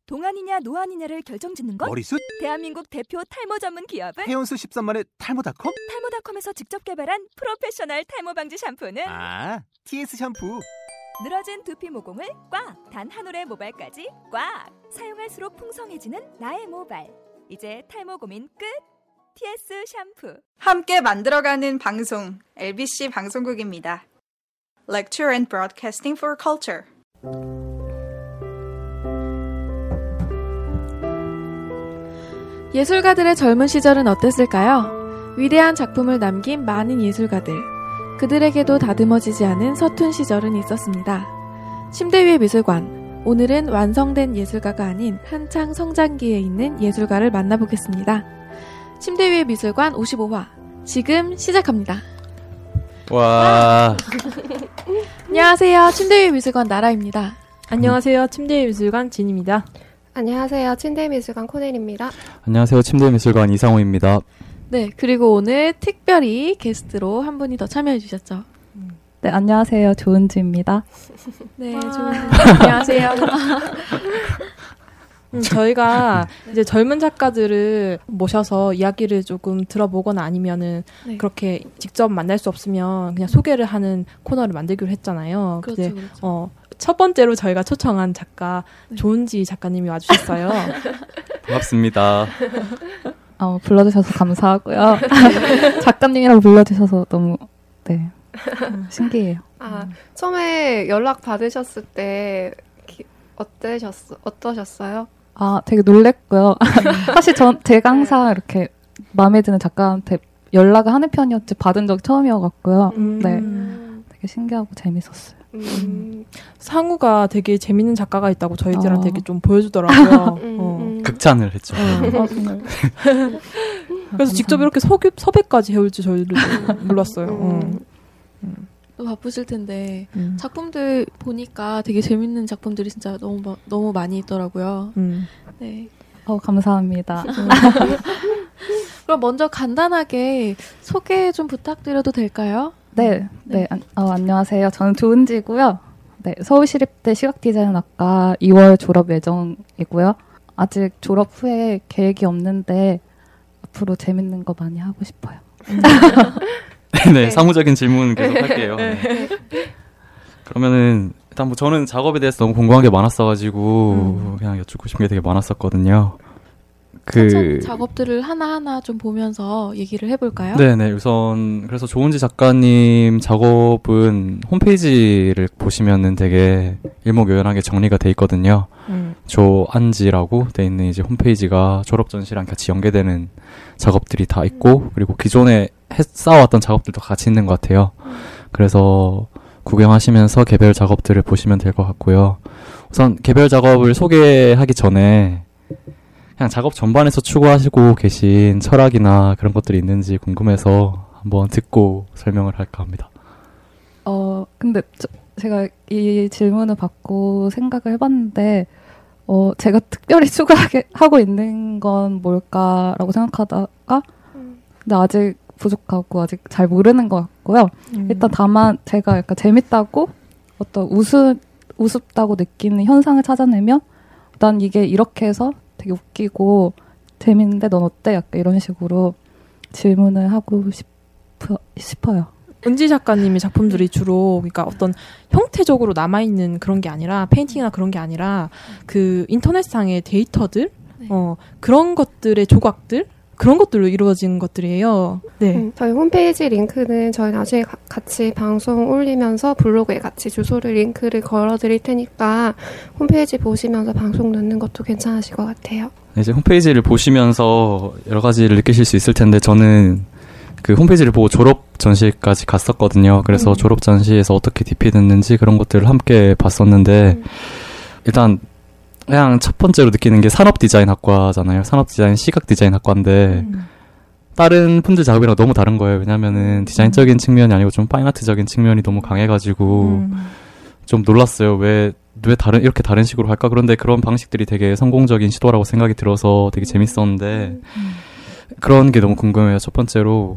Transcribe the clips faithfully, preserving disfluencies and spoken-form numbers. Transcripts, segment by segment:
동안이냐 노안이냐를 결정짓는 것? 머리숱? 대한민국 대표 탈모 전문 기업은? 해온수 십삼만의 탈모닷컴? 탈모닷컴에서 직접 개발한 프로페셔널 탈모 방지 샴푸는? 아, 티에스 샴푸. 늘어진 두피 모공을 꽉! 단 한 올의 모발까지 꽉! 사용할수록 풍성해지는 나의 모발. 이제 탈모 고민 끝! 티에스 샴푸. 함께 만들어가는 방송, 엘비씨 방송국입니다. Lecture and Broadcasting for Culture. 예술가들의 젊은 시절은 어땠을까요? 위대한 작품을 남긴 많은 예술가들. 그들에게도 다듬어지지 않은 서툰 시절은 있었습니다. 침대 위의 미술관. 오늘은 완성된 예술가가 아닌 한창 성장기에 있는 예술가를 만나보겠습니다. 침대 위의 미술관 오십오 화. 지금 시작합니다. 와. 안녕하세요. 침대 위의 미술관 나라입니다. 안녕하세요. 침대 위의 미술관 진입니다. 안녕하세요. 침대 미술관 코넬입니다. 안녕하세요. 침대 미술관 이상호입니다. 네, 그리고 오늘 특별히 게스트로 한 분이 더 참여해 주셨죠. 네, 안녕하세요. 조은지입니다. 네, 조은지. 안녕하세요. 음, 저희가 이제 젊은 작가들을 모셔서 이야기를 조금 들어보거나 아니면은 네. 그렇게 직접 만날 수 없으면 그냥 소개를 하는 코너를 만들기로 했잖아요. 그렇죠, 근데 그렇죠. 어, 첫 번째로 저희가 초청한 작가 네. 조은지 작가님이 와주셨어요. 반갑습니다. 어, 불러주셔서 감사하고요. 작가님이라고 불러주셔서 너무 네 신기해요. 아, 처음에 연락 받으셨을 때 기, 어떠셨어, 어떠셨어요? 아, 되게 놀랬고요. 사실 전 제가 항상 이렇게 마음에 드는 작가한테 연락을 하는 편이었지 받은 적이 처음이어갖고요. 음. 네, 되게 신기하고 재밌었어요. 음. 상우가 되게 재밌는 작가가 있다고 저희들한테 어. 되게 좀 보여주더라고요. 음, 어. 음. 극찬을 했죠. 아, 정말. 그래서 직접 이렇게 섭외, 섭외까지 해올 줄 저희도 몰랐어요. 음. 어. 또 바쁘실 텐데 음. 작품들 보니까 되게 재밌는 작품들이 진짜 너무 마- 너무 많이 있더라고요. 음. 네. 어, 감사합니다. 그럼 먼저 간단하게 소개 좀 부탁드려도 될까요? 네, 네, 안, 어, 안녕하세요. 저는 조은지고요. 네, 서울시립대 시각디자인학과 이월 졸업 예정이고요. 아직 졸업 후에 계획이 없는데 앞으로 재밌는 거 많이 하고 싶어요. 네, 네, 상호적인 질문 계속 할게요. 네. 그러면은 일단 뭐 저는 작업에 대해서 너무 궁금한 게 많았어가지고 음. 그냥 여쭙고 싶은 게 되게 많았었거든요. 그 그 작업들을 하나하나 좀 보면서 얘기를 해볼까요? 네네 우선 그래서 조은지 작가님 작업은 홈페이지를 보시면은 되게 일목요연하게 정리가 돼 있거든요. 음. 조안지라고 돼 있는 이제 홈페이지가 졸업 전시랑 같이 연계되는 작업들이 다 있고 그리고 기존에 해 쌓아왔던 작업들도 같이 있는 것 같아요. 그래서 구경하시면서 개별 작업들을 보시면 될 것 같고요. 우선 개별 작업을 소개하기 전에 그냥 작업 전반에서 추구하시고 계신 철학이나 그런 것들이 있는지 궁금해서 한번 듣고 설명을 할까 합니다. 어, 근데 저, 제가 이 질문을 받고 생각을 해봤는데, 어, 제가 특별히 추구하게 하고 있는 건 뭘까라고 생각하다가, 근데 아직 부족하고 아직 잘 모르는 것 같고요. 음. 일단 다만 제가 약간 재밌다고 어떤 우습, 우습다고 느끼는 현상을 찾아내면, 난 이게 이렇게 해서 되게 웃기고 재밌는데 넌 어때? 약간 이런 식으로 질문을 하고 싶어, 싶어요. 은지 작가님의 작품들이 주로 그러니까 어떤 형태적으로 남아있는 그런 게 아니라 페인팅이나 그런 게 아니라 그 인터넷상의 데이터들 네. 어, 그런 것들의 조각들 그런 것들로 이루어진 것들이에요. 네. 음, 저희 홈페이지 링크는 저희 나중에 가, 같이 방송 올리면서 블로그에 같이 주소를 링크를 걸어드릴 테니까 홈페이지 보시면서 방송 넣는 것도 괜찮으실 것 같아요. 이제 홈페이지를 보시면서 여러 가지를 느끼실 수 있을 텐데 저는 그 홈페이지를 보고 졸업 전시까지 갔었거든요. 그래서 음. 졸업 전시에서 어떻게 디피됐는지 그런 것들을 함께 봤었는데 음. 일단 그냥 첫 번째로 느끼는 게 산업디자인학과잖아요. 산업디자인 시각디자인학과인데 음. 다른 분들 작업이랑 너무 다른 거예요. 왜냐면은 디자인적인 측면이 아니고 좀 파인아트적인 측면이 너무 강해가지고 음. 좀 놀랐어요. 왜, 왜 다른, 이렇게 다른 식으로 할까? 그런데 그런 방식들이 되게 성공적인 시도라고 생각이 들어서 되게 재밌었는데 그런 게 너무 궁금해요. 첫 번째로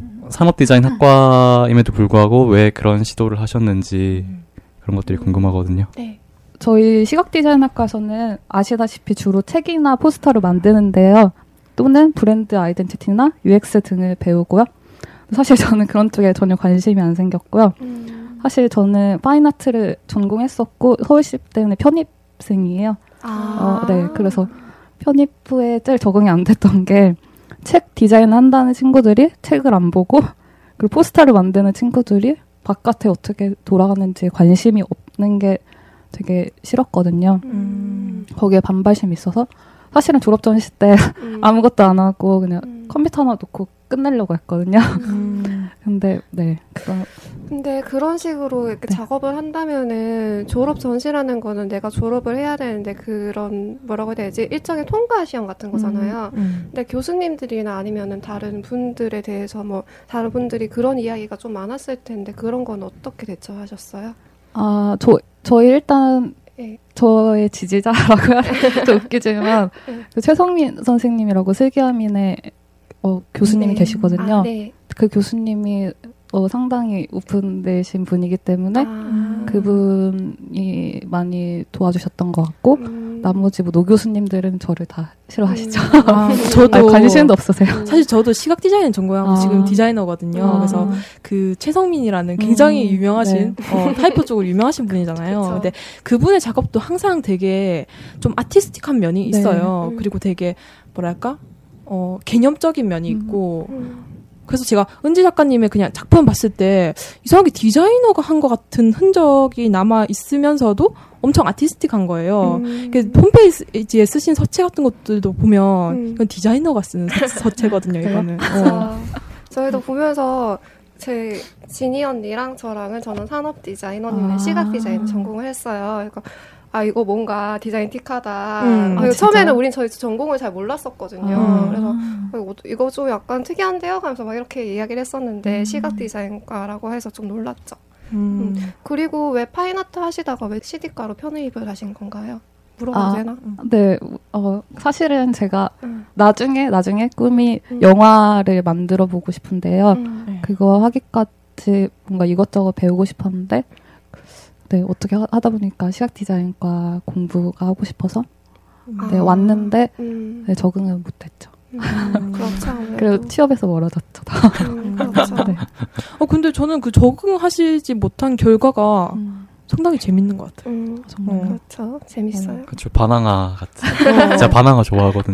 산업디자인학과임에도 불구하고 왜 그런 시도를 하셨는지 그런 것들이 궁금하거든요. 네. 저희 시각디자인학과에서는 아시다시피 주로 책이나 포스터를 만드는데요. 또는 브랜드 아이덴티티나 유엑스 등을 배우고요. 사실 저는 그런 쪽에 전혀 관심이 안 생겼고요. 음. 사실 저는 파인아트를 전공했었고 서울시 때문에 편입생이에요. 아. 어, 네, 그래서 편입 후에 제일 적응이 안 됐던 게 책 디자인 한다는 친구들이 책을 안 보고 그리고 포스터를 만드는 친구들이 바깥에 어떻게 돌아가는지 관심이 없는 게 되게 싫었거든요. 음. 거기에 반발심이 있어서 사실은 졸업 전시 때 음. 아무것도 안 하고 그냥 음. 컴퓨터 하나 놓고 끝내려고 했거든요. 음. 근데 네. 그런 근데 그런 식으로 이렇게 네. 작업을 한다면은 졸업 전시라는 거는 내가 졸업을 해야 되는데 그런 뭐라고 해야 되지? 일종의 통과 시험 같은 거잖아요. 음. 음. 근데 교수님들이나 아니면은 다른 분들에 대해서 뭐 다른 분들이 그런 이야기가 좀 많았을 텐데 그런 건 어떻게 대처하셨어요? 아, 저 저희 일단 네. 저의 지지자라고 하면 좀 웃기지만 네. 그 최성민 선생님이라고 슬기아민의 어, 교수님이 네. 계시거든요. 아, 네. 그 교수님이 어, 상당히 오픈되신 분이기 때문에 아. 그분이 많이 도와주셨던 것 같고 음. 나머지 뭐 노 교수님들은 저를 다 싫어하시죠. 음. 아, 저도 아니, 관심도 없으세요. 사실 저도 시각 디자인 전공하고 아. 지금 디자이너거든요. 아. 그래서 그 최성민이라는 굉장히 음. 유명하신 네. 어, 타이포 쪽으로 유명하신 분이잖아요. 그쵸. 근데 그분의 작업도 항상 되게 좀 아티스틱한 면이 있어요. 네. 음. 그리고 되게 뭐랄까 어, 개념적인 면이 있고. 음. 그래서 제가 은지 작가님의 그냥 작품 봤을 때 이상하게 디자이너가 한 것 같은 흔적이 남아 있으면서도 엄청 아티스틱한 거예요. 음. 홈페이지에 쓰신 서체 같은 것들도 보면 음. 이건 디자이너가 쓰는 서체거든요. 이거는. 어. 저희도 보면서 제 지니 언니랑 저랑은 저는 산업 디자인, 언니는 아. 시각 디자인 전공을 했어요. 그러니까 아 이거 뭔가 디자인 틱하다. 음, 아, 처음에는 우린 저희 전공을 잘 몰랐었거든요. 아. 그래서 이거, 이거 좀 약간 특이한데요? 하면서 막 이렇게 이야기를 했었는데 음. 시각 디자인과라고 해서 좀 놀랐죠. 음. 음. 그리고 왜 파인아트 하시다가 왜 씨디과로 편입을 하신 건가요? 물어봐도 아, 되나? 네. 어, 사실은 제가 음. 나중에 나중에 꿈이 음. 영화를 만들어 보고 싶은데요. 음. 그거 하기까지 뭔가 이것저것 배우고 싶었는데 네, 어떻게 하, 하다 보니까 시각 디자인과 공부가 하고 싶어서 네, 아, 왔는데 음. 네, 적응을 못했죠. 음, 그렇죠. 그리고 취업에서 멀어졌죠. 음, 그렇죠. 네. 어 근데 저는 그 적응하시지 못한 결과가 음. 상당히 재밌는 것 같아요. 음, 정말 어. 그렇죠. 재밌어요. 어. 그렇죠. 바나나 같은. 진짜 바나나 좋아하거든요.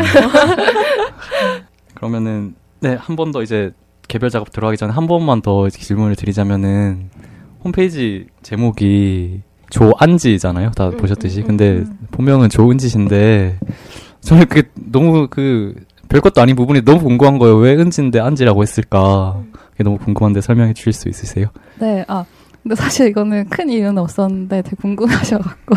그러면은 네, 한 번 더 이제 개별 작업 들어가기 전에 한 번만 더 질문을 드리자면은. 홈페이지 제목이 조안지잖아요. 다 음, 보셨듯이. 음, 근데 음. 본명은 조은지신데 저는 그게 너무 그 별것도 아닌 부분이 너무 궁금한 거예요. 왜 은지인데 안지라고 했을까? 그게 너무 궁금한데 설명해 주실 수 있으세요? 네. 아 근데 사실 이거는 큰 이유는 없었는데 되게 궁금하셔갖고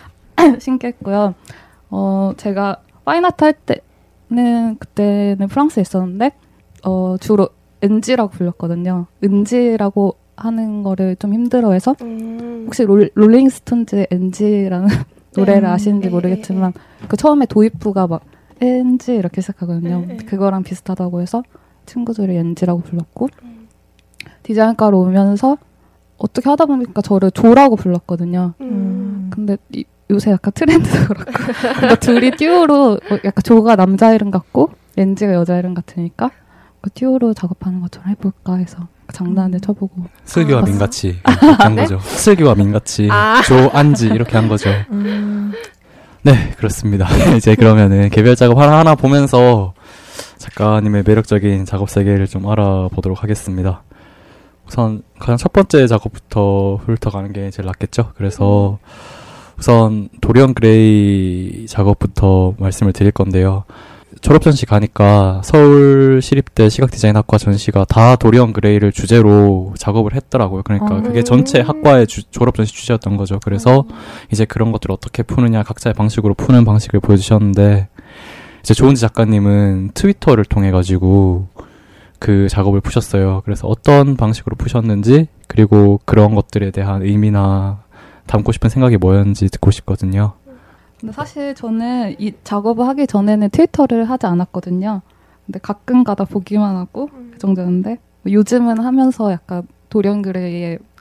신기했고요. 어 제가 파인아트 할 때는 그때는 프랑스에 있었는데 어 주로 엔지라고 불렀거든요. 은지라고 하는 거를 좀 힘들어해서 음. 혹시 롤, 롤링스톤즈 엔지라는 노래를 음. 아시는지 모르겠지만 그 처음에 도입부가 막 엔지 이렇게 시작하거든요. 음. 그거랑 비슷하다고 해서 친구들이 엔지라고 불렀고 음. 디자인과로 오면서 어떻게 하다 보니까 저를 조라고 불렀거든요. 음. 근데 이, 요새 약간 트렌드도 그렇고 그러니까 둘이 듀오로 약간 조가 남자 이름 같고 엔지가 여자 이름 같으니까 그 듀오로 작업하는 것처럼 해볼까 해서 장난을 음. 쳐보고 슬기와 아, 민같이 이렇게 한 네? 거죠. 슬기와 민같이 아. 조안지 이렇게 한 거죠. 음. 네, 그렇습니다. 이제 그러면은 개별 작업 하나하나 보면서 작가님의 매력적인 작업 세계를 좀 알아보도록 하겠습니다. 우선 가장 첫 번째 작업부터 훑어가는 게 제일 낫겠죠. 그래서 우선 도리언 그레이 작업부터 말씀을 드릴 건데요. 졸업 전시 가니까 서울시립대 시각디자인학과 전시가 다 도리언 그레이를 주제로 작업을 했더라고요. 그러니까 음. 그게 전체 학과의 주, 졸업 전시 주제였던 거죠. 그래서 음. 이제 그런 것들을 어떻게 푸느냐 각자의 방식으로 푸는 방식을 보여주셨는데 이제 조은지 작가님은 트위터를 통해 가지고 그 작업을 푸셨어요. 그래서 어떤 방식으로 푸셨는지 그리고 그런 것들에 대한 의미나 담고 싶은 생각이 뭐였는지 듣고 싶거든요. 근데 사실 저는 이 작업을 하기 전에는 트위터를 하지 않았거든요. 근데 가끔 가다 보기만 하고 음. 그 정도였는데 요즘은 하면서 약간 도리언 그레이의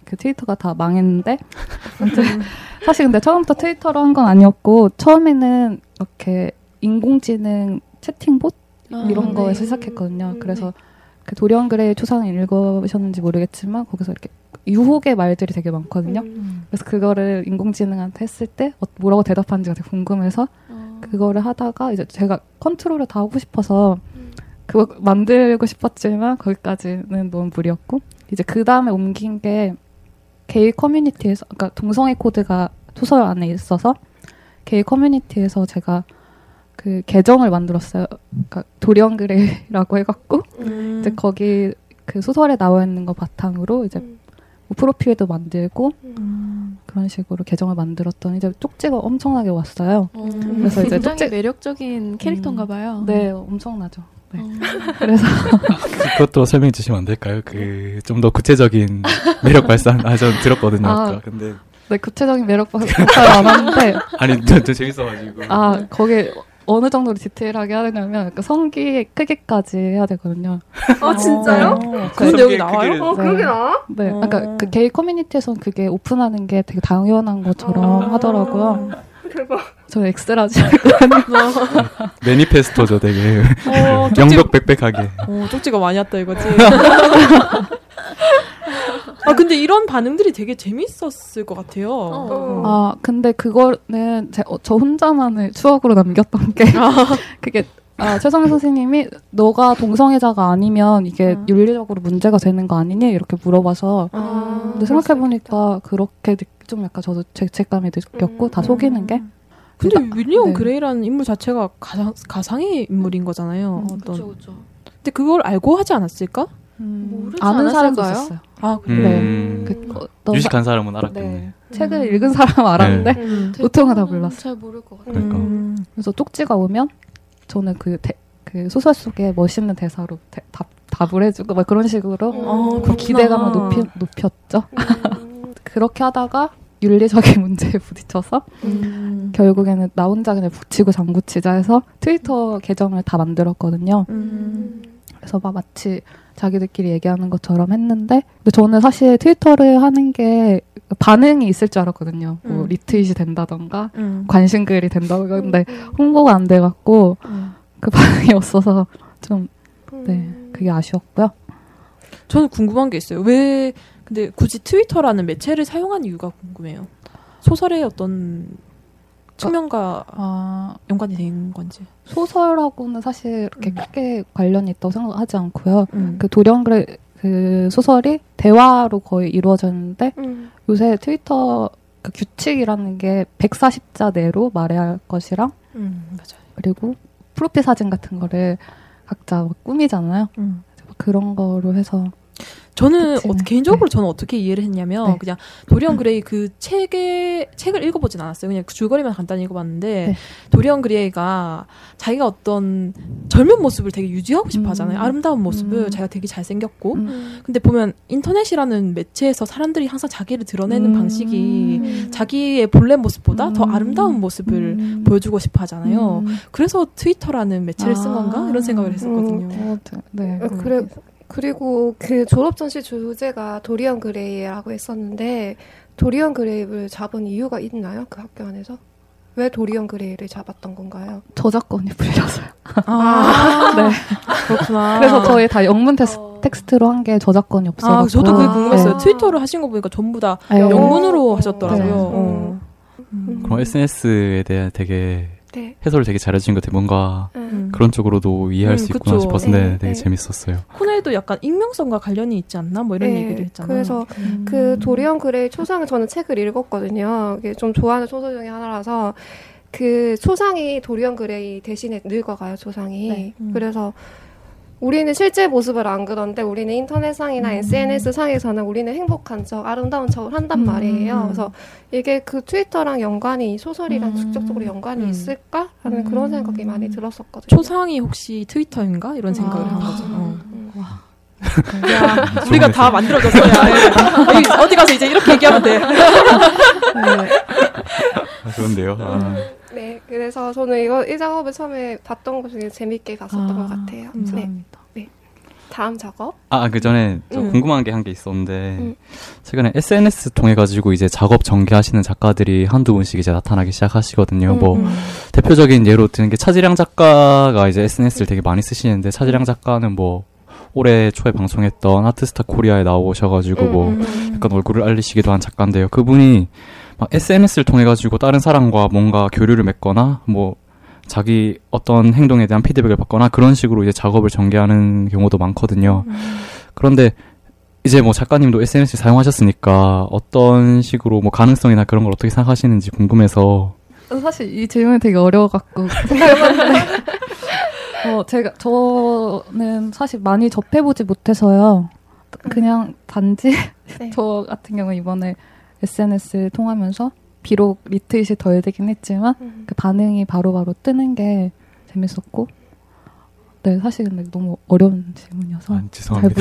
그 트위터가 다 망했는데 사실 근데 처음부터 트위터로 한 건 아니었고 처음에는 이렇게 인공지능 채팅봇 아, 이런 네. 거에서 시작했거든요. 그래서 그 도리언 그레이 초상을 읽으셨는지 모르겠지만 거기서 이렇게 유혹의 말들이 되게 많거든요. 음. 그래서 그거를 인공지능한테 했을 때 뭐라고 대답하는지가 되게 궁금해서 어. 그거를 하다가 이제 제가 컨트롤을 다 하고 싶어서 그거 만들고 싶었지만 거기까지는 너무 무리였고 이제 그 다음에 옮긴 게 게이 커뮤니티에서 그러니까 동성애 코드가 소설 안에 있어서 게이 커뮤니티에서 제가 그 계정을 만들었어요. 그러니까 도리언 그레이라고 해갖고 음. 이제 거기 그 소설에 나와 있는 거 바탕으로 이제 뭐 프로필도 만들고 음. 그런 식으로 계정을 만들었더니 이제 쪽지가 엄청나게 왔어요. 어, 그래서 이제 굉장히 쪽지 매력적인 캐릭터인가 봐요. 네, 엄청나죠. 네. 어. 그래서 그것도 설명해 주시면 안 될까요? 그 좀 더 구체적인 매력 발산 아 전 들었거든요. 아. 아까. 근데 네, 구체적인 매력 발산을 안 하는데 아니 저, 저 재밌어가지고 아 거기 어느 정도로 디테일하게 해야 되냐면 그 성기 크기까지 해야 되거든요. 아 진짜요? 어, 그런 내용이 나와요? 크기를- 어 그러게 나와? 네, 어. 그러니까 그 게이 커뮤니티에서는 그게 오픈하는 게 되게 당연한 것처럼 아. 하더라고요. 대박. 저 엑스라지 했거든요. 매니페스토죠, 되게 어, 쪽지, 명백백백하게. 어, 쪽지가 많이 왔다 이거지. 아 근데 이런 반응들이 되게 재밌었을 것 같아요. 어. 아 근데 그거는 제, 어, 저 혼자만의 추억으로 남겼던 게 그게 아, 최성희 선생님이 너가 동성애자가 아니면 이게 음. 윤리적으로 문제가 되는 거 아니니? 이렇게 물어봐서 아, 근데 생각해보니까 그렇게 느- 좀 약간 저도 죄책감이 느꼈고 음. 다 속이는 게 근데 나- 윌리엄 네. 그레이라는 인물 자체가 가상, 가상의 인물인 거잖아요. 음, 어떤. 그렇죠. 근데 그걸 알고 하지 않았을까? 음, 모르지 아는 사람도 않았을까요? 있었어요. 아 그래. 음, 그, 어떤 유식한 사람은 사- 알았겠네. 네. 책을 읽은 사람 알았는데 음. 보통은 다 대부분은 몰랐어요. 잘 모를 것 같아요. 그러니까. 음. 그래서 쪽지가 오면 저는 그, 대- 그 소설 속에 멋있는 대사로 대- 답, 답을 해주고 막 그런 식으로 어, 그 그렇구나. 기대감을 높이, 높였죠. 음. 그렇게 하다가 윤리적인 문제에 부딪혀서 음. 결국에는 나 혼자 그냥 붙이고 장구치자 해서 트위터 계정을 다 만들었거든요. 음. 그래서 막 마치 자기들끼리 얘기하는 것처럼 했는데 근데 저는 사실 트위터를 하는 게 반응이 있을 줄 알았거든요. 뭐 음. 리트윗이 된다던가 음. 관심글이 된다던가 근데 홍보가 안 돼갖고 음. 그 반응이 없어서 좀 네, 음. 그게 아쉬웠고요. 저는 궁금한 게 있어요. 왜 근데 굳이 트위터라는 매체를 사용한 이유가 궁금해요. 소설의 어떤 측면과 아, 연관이 된 건지. 소설하고는 사실 그렇게 음. 크게 관련이 있다고 생각하지 않고요. 음. 그 도령그레 그 소설이 대화로 거의 이루어졌는데 음. 요새 트위터 그 규칙이라는 게 백사십 자 내로 말해야 할 것이랑 음, 맞아요. 그리고 프로필 사진 같은 거를 각자 막 꾸미잖아요. 음. 막 그런 거로 해서 저는 그치네. 어, 개인적으로 저는 어떻게 이해를 했냐면 네. 그냥 도리언 그레이 그 책에 책을 읽어보진 않았어요. 그냥 그 줄거리만 간단히 읽어봤는데 네. 도리언 그레이가 자기가 어떤 젊은 모습을 되게 유지하고 싶어 음. 하잖아요. 아름다운 모습을 음. 자기가 되게 잘생겼고 음. 근데 보면 인터넷이라는 매체에서 사람들이 항상 자기를 드러내는 음. 방식이 자기의 본래 모습보다 음. 더 아름다운 모습을 음. 보여주고 싶어 하잖아요. 음. 그래서 트위터라는 매체를 쓴 아. 건가? 이런 생각을 했었거든요. 어, 네. 어, 그래 그리고 그 졸업 전시 주제가 도리언 그레이라고 했었는데 도리언 그레이를 잡은 이유가 있나요? 그 학교 안에서 왜 도리언 그레이를 잡았던 건가요? 저작권이 풀려서요. 아, 네. 그렇구나. 그래서 저희 다 영문 테스, 어. 텍스트로 한 게 저작권이 없어서. 아, 저도 그게 아. 궁금했어요. 네. 트위터를 하신 거 보니까 전부 다 네. 영문으로 어. 하셨더라고요. 네. 어. 음. 그럼 에스엔에스에 대한 되게 네. 해설을 되게 잘해주신 것 같아요. 뭔가 음. 그런 쪽으로도 이해할 음, 수 있구나 그쵸. 싶었는데 네, 되게 네. 재밌었어요. 코넬도 약간 익명성과 관련이 있지 않나? 뭐 이런 네, 얘기를 했잖아요. 그래서 음. 그 도리언 그레이 초상을 저는 책을 읽었거든요. 이게 좀 좋아하는 소설 중에 하나라서 그 초상이 도리언 그레이 대신에 늙어가요. 초상이. 네. 음. 그래서 우리는 실제 모습을 안 그런데 우리는 인터넷상이나 음. 에스엔에스 상에서는 우리는 행복한 척, 아름다운 척을 한단 음. 말이에요. 그래서 이게 그 트위터랑 연관이 소설이랑 음. 직접적으로 연관이 음. 있을까? 하는 음. 그런 생각이 많이 들었었거든요. 초상이 혹시 트위터인가? 이런 생각을 아. 한 거죠. 어. 음. 야, 우리가 다 만들어졌어요. 여기 어디 가서 이제 이렇게 얘기하면 돼. 아, 좋은데요. 아. 네, 그래서 저는 이거 이 작업을 처음에 봤던 것 중에 재밌게 봤었던 아, 것 같아요. 네. 감사합니다. 다음 작업? 아, 그 전에 좀 음. 궁금한 게 한 게 있었는데, 음. 최근에 에스엔에스 통해가지고 이제 작업 전개하시는 작가들이 한두 분씩 이제 나타나기 시작하시거든요. 음, 뭐, 음. 대표적인 예로 드는 게 차지량 작가가 이제 에스엔에스를 되게 많이 쓰시는데, 차지량 작가는 뭐, 올해 초에 방송했던 아트스타 코리아에 나오셔가지고 음, 뭐, 음. 약간 얼굴을 알리시기도 한 작가인데요. 그분이 막 에스엔에스를 통해가지고 다른 사람과 뭔가 교류를 맺거나, 뭐, 자기 어떤 행동에 대한 피드백을 받거나 그런 식으로 이제 작업을 전개하는 경우도 많거든요. 음. 그런데 이제 뭐 작가님도 에스엔에스 사용하셨으니까 어떤 식으로 뭐 가능성이나 그런 걸 어떻게 생각하시는지 궁금해서. 사실 이 질문이 되게 어려워갖고 생각해봤는데 어, 제가 저는 사실 많이 접해보지 못해서요. 그냥 단지 네. 저 같은 경우 이번에 에스엔에스를 통하면서 비록 리트윗이 덜 되긴 했지만 음. 그 반응이 바로바로 뜨는 게 재밌었고 네 사실 근데 너무 어려운 질문이어서 아, 죄송합니다. 잘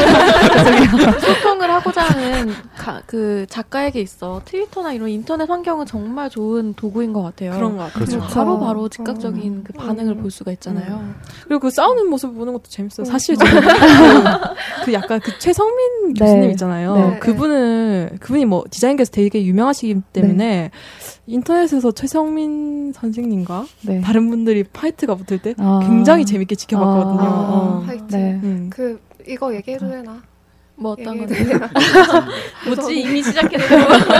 몰라. 소통을 하고자 하는 가, 그 작가에게 있어 트위터나 이런 인터넷 환경은 정말 좋은 도구인 것 같아요. 그런 것 같아요. 그렇죠. 바로 바로 즉각적인 음. 그 반응을 음. 볼 수가 있잖아요. 그리고 그 싸우는 모습 보는 것도 재밌어요. 음. 사실 저는 그, 그 약간 그 최성민 네. 교수님 있잖아요. 네. 그분은 그분이 뭐 디자인계에서 되게 유명하시기 때문에 인터넷에서 최성민 선생님과 네. 다른 분들이 파이트가 붙을 때 아. 굉장히 재밌게 지켜봤거든요. 아. 어. 화이트. 네. 음. 그 이거 얘기해도 되나? 뭐 어떤 얘기해도 건데? 되나? 뭐지 이미 시작했는데.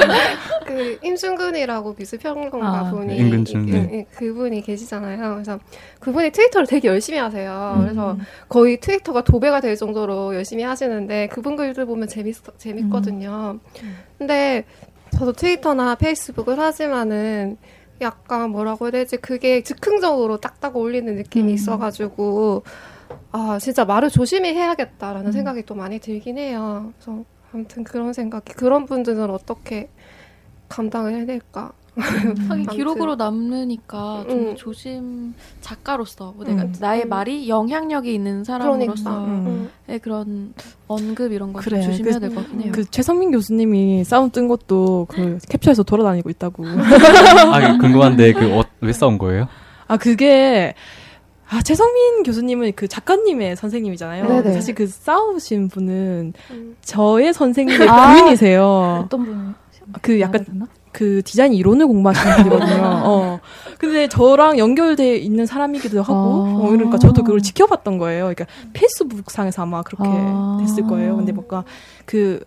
그 임순근이라고 미술평론가 아, 분이 임근준, 이- 네. 이- 그분이 계시잖아요. 그래서 그분이 트위터를 되게 열심히 하세요. 음. 그래서 거의 트위터가 도배가 될 정도로 열심히 하시는데 그분 글들 보면 재밌 재밌거든요. 근데 저도 트위터나 페이스북을 하지만은 약간 뭐라고 해야 되지? 그게 즉흥적으로 딱딱 올리는 느낌이 음. 있어가지고 아 진짜 말을 조심히 해야겠다라는 음. 생각이 또 많이 들긴 해요. 그래서 아무튼 그런 생각이 그런 분들은 어떻게 감당을 해낼까? 하긴 아무튼. 기록으로 남으니까 좀 음. 조심 작가로서 뭐 내가 음. 나의 음. 말이 영향력이 있는 그러니까 사람으로서의 음. 그런 언급 이런 걸 그래, 좀 조심해야 그- 될 것 같긴 해요. 그 최성민 교수님이 싸움 뜬 것도 그 캡처해서 돌아다니고 있다고. 아, 궁금한데 그 어, 왜 싸운 거예요? 아 그게 아 최성민 교수님은 그 작가님의 선생님이잖아요. 네네. 사실 그 싸우신 분은 음. 저의 선생님의 아. 부인이세요. 어떤 분이 그 약간 그 디자인 이론을 공부하시는 분이거든요. 어. 근데 저랑 연결돼 있는 사람이기도 하고, 아. 어, 그러니까 저도 그걸 지켜봤던 거예요. 그러니까 페이스북 상에서 아마 그렇게 아. 됐을 거예요. 근데 뭔가 그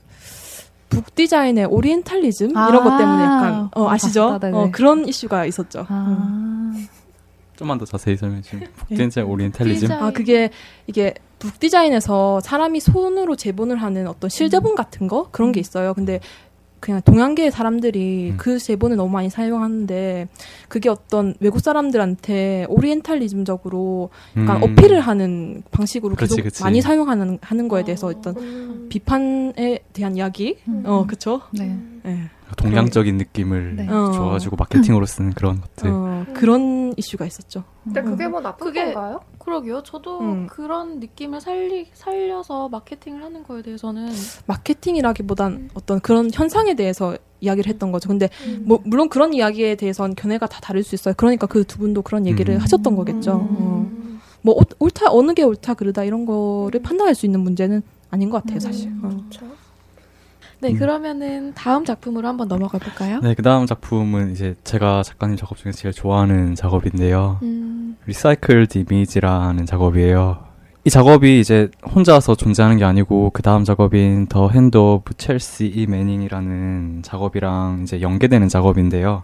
북 디자인의 오리엔탈리즘 아. 이런 것 때문에 약간 어, 아시죠? 봤다, 네네. 어, 그런 이슈가 있었죠. 음. 아. 좀만 더 자세히 설명해 주시면. 북디자인 오리엔탈리즘? 디자인. 아 그게 이게 북 디자인에서 사람이 손으로 제본을 하는 어떤 실제본 같은 거 그런 게 있어요. 근데 그냥 동양계 사람들이 음. 그 제본을 너무 많이 사용하는데 그게 어떤 외국 사람들한테 오리엔탈리즘적으로 약간 음. 어필을 하는 방식으로 그치, 계속 그치. 많이 사용하는 하는 거에 대해서 어. 어떤 음. 비판에 대한 이야기, 음. 어 그쵸? 네. 예. 동양적인 느낌을 네. 어. 줘가지고 마케팅으로 쓰는 그런 것들. 어, 그런 이슈가 있었죠. 근데 그게 뭐 나쁜 그게- 건가요? 그러게요. 저도 음. 그런 느낌을 살리 살려서 마케팅을 하는 거에 대해서는 마케팅이라기보단 어떤 그런 현상에 대해서 이야기를 했던 거죠. 근데 음. 뭐 물론 그런 이야기에 대해서는 견해가 다 다를 수 있어요. 그러니까 그 두 분도 그런 얘기를 음. 하셨던 거겠죠. 음. 어. 뭐 옳- 옳다 어느 게 옳다 그르다 이런 거를 판단할 수 있는 문제는 아닌 것 같아요, 사실. 음. 어. 그렇죠. 네 음. 그러면은 다음 작품으로 한번 넘어가 볼까요? 네, 그 다음 작품은 이제 제가 작가님 작업 중에 제일 좋아하는 작업인데요. 음, 리사이클드 이미지라는 작업이에요. 이 작업이 이제 혼자서 존재하는 게 아니고 그 다음 작업인 더 핸드 오브 첼시 이 매닝이라는 작업이랑 이제 연계되는 작업인데요.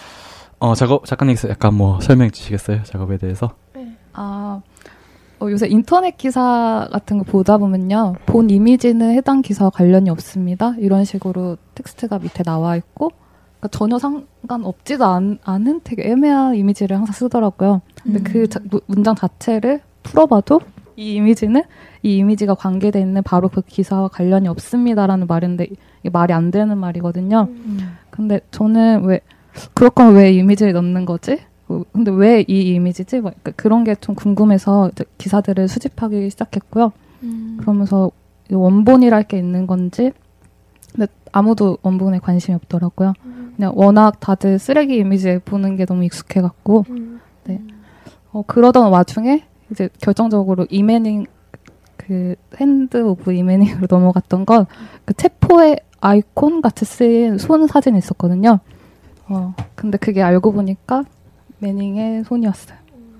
어, 작업, 작가님께서 약간 뭐 설명해 주시겠어요? 작업에 대해서? 아, 어, 요새 인터넷 기사 같은 거 보다 보면요. 본 이미지는 해당 기사와 관련이 없습니다. 이런 식으로 텍스트가 밑에 나와 있고, 그러니까 전혀 상관없지도 않, 않은 되게 애매한 이미지를 항상 쓰더라고요. 근데 음. 그 자, 무- 문장 자체를 풀어봐도 이 이미지는 이 이미지가 관계돼 있는 바로 그 기사와 관련이 없습니다라는 말인데 이게 말이 안 되는 말이거든요. 음. 근데 저는 왜 그럴 거면 왜 이미지를 넣는 거지? 어, 근데 왜 이 이미지지? 막 그러니까 그런 게 좀 궁금해서 이제 기사들을 수집하기 시작했고요. 음. 그러면서 원본이랄 게 있는 건지 근데 아무도 원본에 관심이 없더라고요. 그냥 워낙 다들 쓰레기 이미지 보는 게 너무 익숙해갖고 음. 어, 그러던 와중에 이제 결정적으로 이매닝 그 그 핸드 오브 이매닝으로 넘어갔던 건 그 체포의 아이콘 같이 쓰인 손 사진이 있었거든요. 어, 근데 그게 알고 보니까 매닝의 손이었어요.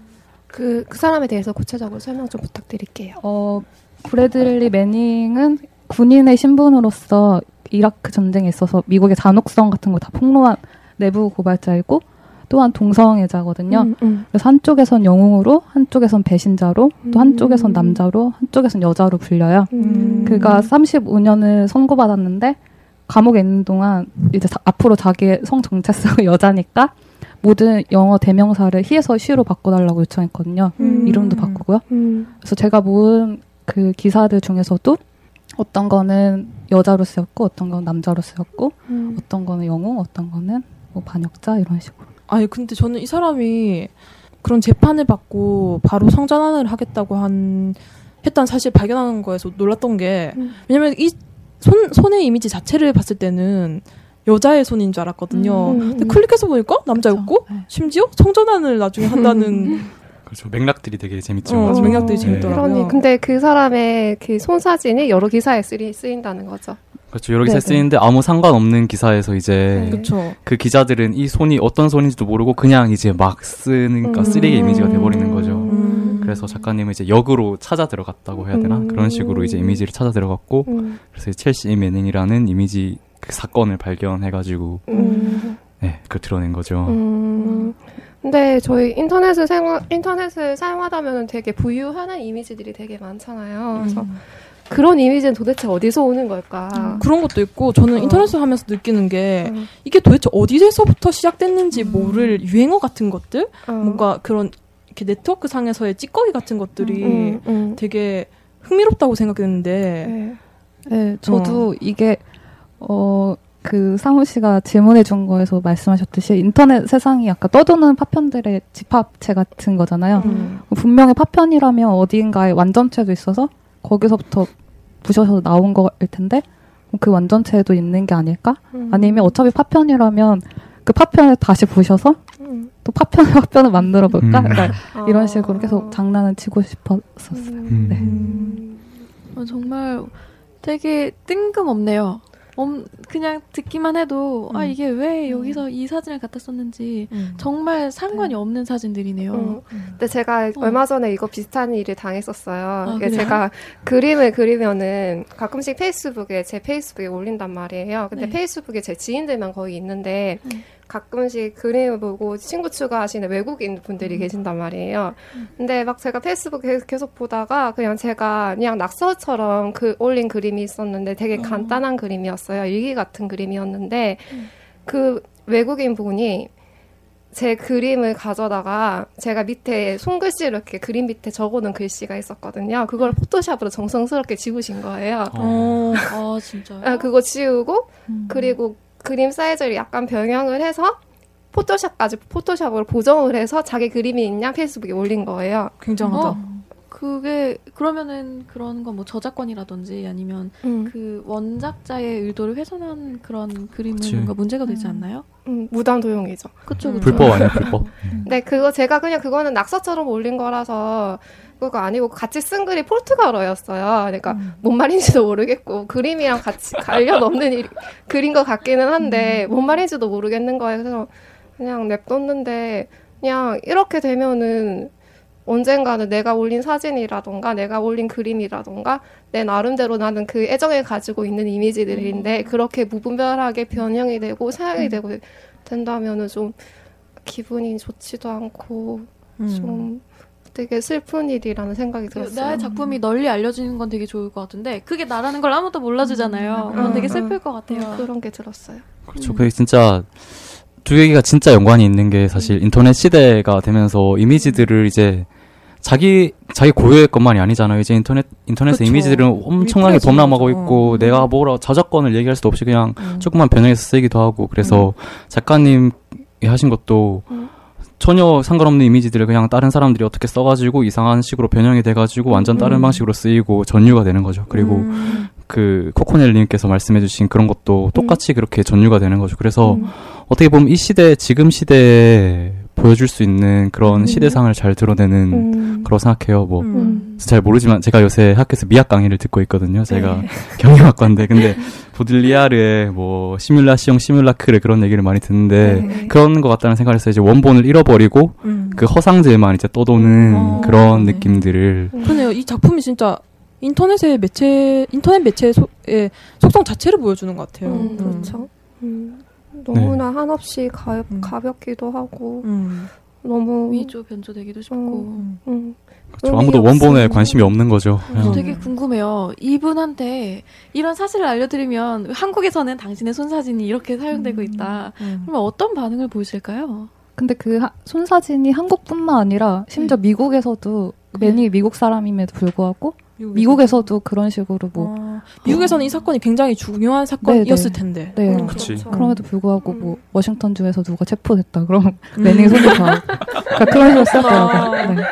그, 그 사람에 대해서 구체적으로 설명 좀 부탁드릴게요. 어, 브래들리 매닝은 군인의 신분으로서 이라크 전쟁에 있어서 미국의 잔혹성 같은 걸 다 폭로한 내부 고발자이고 또한 동성애자거든요. 음, 음. 그래서 한쪽에선 영웅으로, 한쪽에선 배신자로, 음. 또 한쪽에선 남자로, 한쪽에선 여자로 불려요. 음. 그가 삼십오 년을 선고받았는데 감옥에 있는 동안 이제 자, 앞으로 자기의 성 정체성은 여자니까 모든 영어 대명사를 he에서 she로 바꿔달라고 요청했거든요. 음. 이름도 바꾸고요. 음. 그래서 제가 모은 그 기사들 중에서도 어떤 거는 여자로 쓰였고 어떤 건 남자로 쓰였고 음. 어떤 거는 영웅, 어떤 거는 뭐 반역자 이런 식으로. 아니 근데 저는 이 사람이 그런 재판을 받고 바로 성전환을 하겠다고 한 했다는 사실 발견하는 거에서 놀랐던 게 음. 왜냐면 이 손, 손의 이미지 자체를 봤을 때는 여자의 손인 줄 알았거든요. 음, 음, 근데 클릭해서 보니까 남자였고 그렇죠. 심지어 성전환을 나중에 한다는 그렇죠. 맥락들이 되게 재밌죠. 어, 맥락들이 재밌더라고요. 그러니 근데 그 사람의 그 손 사진이 여러 기사에 쓰이, 쓰인다는 거죠. 그렇죠. 여러 기사에 쓰이는데 아무 상관없는 기사에서 이제 네. 그렇죠. 그 기자들은 이 손이 어떤 손인지도 모르고 그냥 이제 막 쓰니까 음. 쓰레기 이미지가 돼버리는 거죠. 음. 그래서 작가님은 이제 역으로 찾아 들어갔다고 해야 되나? 음. 그런 식으로 이제 이미지를 찾아 들어갔고 음. 그래서 첼시 매닝이라는 이미지 그 사건을 발견해가지고 음. 네, 그 드러낸 거죠. 음. 근데 저희 인터넷을 사용 인터넷을 사용하다면 되게 부유하는 이미지들이 되게 많잖아요. 그래서 음. 그런 이미지는 도대체 어디서 오는 걸까? 음, 그런 것도 있고 저는 어. 인터넷을 하면서 느끼는 게 음. 이게 도대체 어디서부터 시작됐는지 음. 모를 유행어 같은 것들 어. 뭔가 그런 이렇게 네트워크 상에서의 찌꺼기 같은 것들이 음, 음. 되게 흥미롭다고 생각했는데 네, 네 저도 어. 이게 어, 그 상훈 씨가 질문해 준 거에서 말씀하셨듯이 인터넷 세상이 약간 떠도는 파편들의 집합체 같은 거잖아요. 음. 분명히 파편이라면 어디인가에 완전체도 있어서 거기서부터 부셔서 나온 거일 텐데 그 완전체도 있는 게 아닐까? 음. 아니면 어차피 파편이라면 그 파편을 다시 부셔서 음. 또 파편을 파편을 만들어 볼까? 음. 그러니까 아. 이런 식으로 계속 장난을 치고 싶었었어요. 음. 네. 음. 어, 정말 되게 뜬금없네요. 음, 그냥 듣기만 해도 음. 아 이게 왜 여기서 음. 이 사진을 갖다 썼는지 음. 정말 상관이 네. 없는 사진들이네요. 음. 근데 제가 어. 얼마 전에 이거 비슷한 일을 당했었어요. 아, 이게 제가 그림을 그리면은 가끔씩 페이스북에 제 페이스북에 올린단 말이에요. 근데 네. 페이스북에 제 지인들만 거의 있는데 음. 가끔씩 그림을 보고 친구 추가하시는 외국인 분들이 음. 계신단 말이에요. 음. 근데 막 제가 페이스북에 계속 보다가 그냥 제가 그냥 낙서처럼 그 올린 그림이 있었는데 되게 어. 간단한 그림이었어요. 일기 같은 그림이었는데 음. 그 외국인 분이 제 그림을 가져다가 제가 밑에 손글씨로 이렇게 그림 밑에 적어놓은 글씨가 있었거든요. 그걸 포토샵으로 정성스럽게 지우신 거예요. 어. 아, 진짜요? 그거 지우고 음. 그리고 그림 사이즈를 약간 변형을 해서 포토샵까지 포토샵으로 보정을 해서 자기 그림이 있냐 페이스북에 올린 거예요. 굉장하다. 어, 그게 그러면은 그런 건 뭐 저작권이라든지 아니면 음. 그 원작자의 의도를 훼손한 그런 그림은 그치. 뭔가 문제가 되지 않나요? 음, 무단 도용이죠. 그쵸, 그쵸. 불법 아니야, 불법. 네, 그거 제가 그냥 그거는 낙서처럼 올린 거라서 그거 아니고 같이 쓴 글이 포르투갈어였어요. 그러니까 음. 뭔 말인지도 모르겠고 그림이랑 같이 관련 없는 일, 글인 것 같기는 한데 음. 뭔 말인지도 모르겠는 거예요. 그래서 그냥 냅뒀는데 그냥 이렇게 되면은 언젠가는 내가 올린 사진이라던가 내가 올린 그림이라던가 내 나름대로 나는 그 애정을 가지고 있는 이미지들인데 음. 그렇게 무분별하게 변형이 되고 사용이 음. 되고 된다면은 좀 기분이 좋지도 않고 음. 좀 되게 슬픈 일이라는 생각이 들었어요. 나의 작품이 널리 알려지는 건 되게 좋을 것 같은데 그게 나라는 걸 아무도 몰라주잖아요. 그건 음. 되게 슬플 음. 것 같아요. 그런 게 들었어요. 그렇죠. 그게 진짜 두 개가 진짜 연관이 있는 게 사실 인터넷 시대가 되면서 이미지들을 이제 자기 자기 고유의 것만이 아니잖아요. 이제 인터넷 인터넷의 그쵸. 이미지들은 엄청나게 범람하고 있고 음. 내가 뭐라 저작권을 얘기할 수도 없이 그냥 음. 조금만 변형해서 쓰이기도 하고 그래서 음. 작가님이 하신 것도 음. 전혀 상관없는 이미지들을 그냥 다른 사람들이 어떻게 써가지고 이상한 식으로 변형이 돼가지고 완전 다른 음. 방식으로 쓰이고 전유가 되는 거죠. 그리고 음. 그 코코넬님께서 말씀해주신 그런 것도 똑같이 음. 그렇게 전유가 되는 거죠. 그래서 음. 어떻게 보면 이 시대, 지금 시대에 보여줄 수 있는 그런 음. 시대상을 잘 드러내는 음. 그런 생각해요. 뭐 음. 잘 모르지만 제가 요새 학교에서 미학 강의를 듣고 있거든요. 제가 네. 경영학과인데 근데 보들리아르의 뭐 시뮬라시옹 시뮬라크를 그런 얘기를 많이 듣는데 네. 그런 것 같다는 생각을 해서 이제 원본을 잃어버리고 음. 그 허상제만 이제 떠도는 어. 그런 네. 느낌들을 그러네요. 이 작품이 진짜 인터넷의 매체, 인터넷 매체의 소, 의 속성 자체를 보여주는 것 같아요. 음, 그렇죠. 음. 너무나 네. 한없이 가, 음. 가볍기도 하고 음. 너무 위조 변조되기도 쉽고. 음, 음. 그렇죠. 아무도 원본에 없으면. 관심이 없는 거죠. 저 그냥. 되게 궁금해요. 이분한테 이런 사실을 알려드리면 한국에서는 당신의 손사진이 이렇게 사용되고 있다. 음. 그러면 어떤 반응을 보이실까요? 근데 그 하- 손사진이 한국뿐만 아니라 심지어 미국에서도 매니 미국 사람임에도 불구하고 미국에서도 그런 식으로 뭐 어, 미국에서는 이 사건이 굉장히 중요한 사건이었을 네, 네. 텐데. 네. 음, 그치. 그렇죠. 그럼에도 불구하고 음. 뭐 워싱턴주에서 누가 체포됐다 그럼 음. 매니 손이 다 그러니까 그런 식으로 쓰더라고요. 네.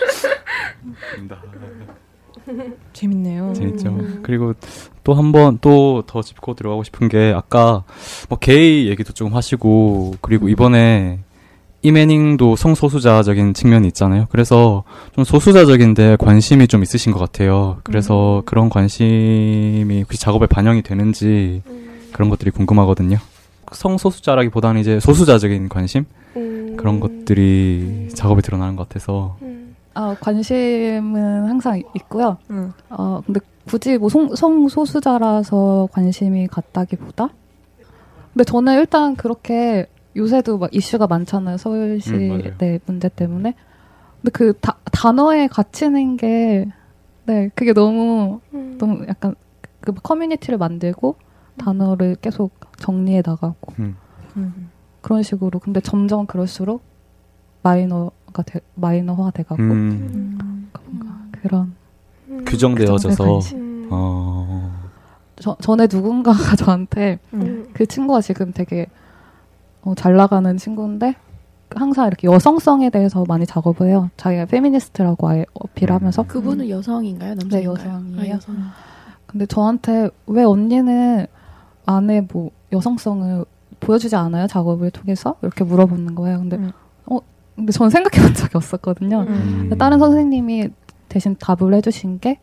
재밌네요. 재밌죠. 음. 그리고 또 한 번 또 더 짚고 들어가고 싶은 게 아까 뭐 게이 얘기도 좀 하시고 그리고 이번에 이매닝도 성소수자적인 측면이 있잖아요. 그래서 좀 소수자적인데 관심이 좀 있으신 것 같아요. 그래서 음. 그런 관심이 혹시 작업에 반영이 되는지 음. 그런 것들이 궁금하거든요. 성소수자라기보다는 이제 소수자적인 관심 음. 그런 것들이 음. 작업에 드러나는 것 같아서 음. 아, 관심은 항상 있고요. 음. 어, 근데 굳이 뭐 성, 성소수자라서 관심이 갔다기보다 근데 저는 일단 그렇게 요새도 막 이슈가 많잖아요. 서울시 음, 맞아요. 네, 문제 때문에. 근데 그 다, 단어에 갇히는 게 네, 그게 너무 음. 너무 약간 그 커뮤니티를 만들고 단어를 계속 정리해 나가고 음. 음. 그런 식으로. 근데 점점 그럴수록 마이너가 돼, 마이너화 돼가고 음, 음. 뭔가 그런 음. 규정되어져서 관심. 음. 어, 저, 전에 누군가가 저한테 음. 그 친구가 지금 되게 어, 잘 나가는 친구인데 항상 이렇게 여성성에 대해서 많이 작업을 해요. 자기가 페미니스트라고 아예 어필하면서. 음. 그분은 여성인가요? 남성인가요? 네, 여성이에요. 아, 여성. 근데 저한테 왜 언니는 안에 뭐 여성성을 보여주지 않아요? 작업을 통해서? 이렇게 물어보는 거예요. 근데 음. 어 근데 저는 생각해 본 적이 없었거든요. 음. 근데 다른 선생님이 대신 답을 해주신 게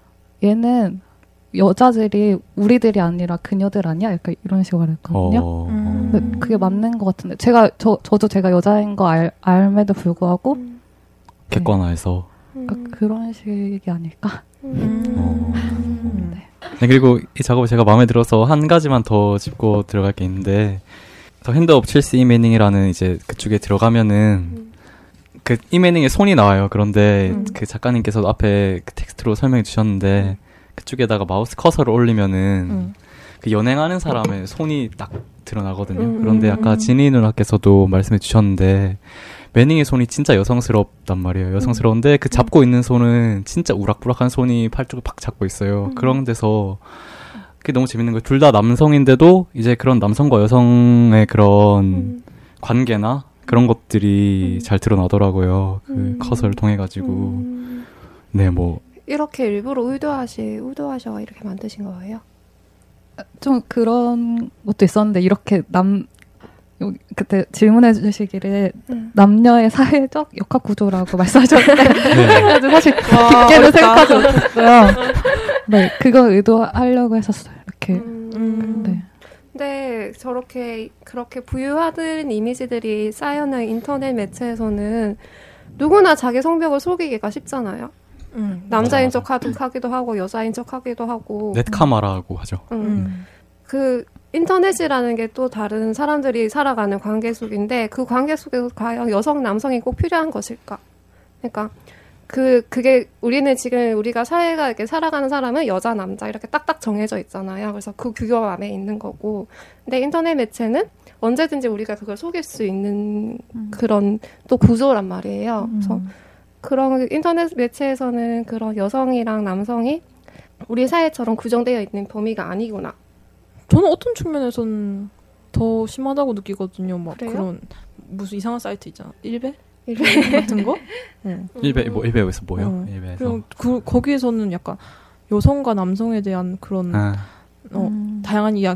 얘는 여자들이 우리들이 아니라 그녀들 아니야? 약간 이런 식으로 했거든요. 어, 음. 근데 그게 맞는 것 같은데 제가 저 저도 제가 여자인 거 알, 알매도 불구하고 음. 객관화해서 그러니까 그런 식이 아닐까. 음. 어. 음. 네, 그리고 이 작업이 제가 마음에 들어서 한 가지만 더 짚고 들어갈 게 있는데 더 핸드 업 칠스 이매닝이라는 이제 그쪽에 들어가면은 음. 그 이매닝의 손이 나와요. 그런데 음. 그 작가님께서 앞에 그 텍스트로 설명해 주셨는데 그쪽에다가 마우스 커서를 올리면은 음. 그 연행하는 사람의 손이 딱 드러나거든요. 음, 그런데 음, 아까 음. 진희 누나께서도 말씀해 주셨는데 매닝의 손이 진짜 여성스럽단 말이에요. 여성스러운데 그 잡고 있는 손은 진짜 우락부락한 손이 팔 쪽을 팍 잡고 있어요. 음. 그런 데서 그게 너무 재밌는 거예요. 둘 다 남성인데도 이제 그런 남성과 여성의 그런 음. 관계나 그런 것들이 음. 잘 드러나더라고요. 그 음. 커서를 통해 가지고 음. 네, 뭐 이렇게 일부러 의도하시 의도하셔 이렇게 만드신 거예요? 좀 그런 것도 있었는데 이렇게 남 요- 그때 질문해 주시기를 음. 남녀의 사회적 역학 구조라고 말씀하셨는데 네. 그래서 사실 와, 깊게는 어렵다. 생각하지 못했고요. 네, 그거 의도하려고 했었어요. 이렇게. 음. 음. 네. 근데 저렇게 그렇게 부유하던 이미지들이 쌓여는 인터넷 매체에서는 누구나 자기 성벽을 속이기가 쉽잖아요. 음. 남자인 맞아, 척 하도- 하기도 하고 여자인 척 하기도 하고. 넷카마라고 하죠. 음. 음. 그 인터넷이라는 게 또 다른 사람들이 살아가는 관계 속인데 그 관계 속에서 과연 여성 남성이 꼭 필요한 것일까? 그러니까 그 그게 우리는 지금 우리가 사회가 이렇게 살아가는 사람은 여자 남자 이렇게 딱딱 정해져 있잖아요. 그래서 그 규격 안에 있는 거고. 근데 인터넷 매체는 언제든지 우리가 그걸 속일 수 있는 그런 또 구조란 말이에요. 그래서 그런 인터넷 매체에서는 그런 여성이랑 남성이 우리 사회처럼 구정되어 있는 범위가 아니구나. 저는 어떤 측면에서는 더 심하다고 느끼거든요. 막 그래요? 그런 무슨 이상한 사이트 있잖아. 일베 이렇게. 같은 거. 응. 일베 뭐 일베에서 뭐요? 어. 일베에서 그리고 그 거기에서는 약간 여성과 남성에 대한 그런 아, 어, 음. 다양한 이야기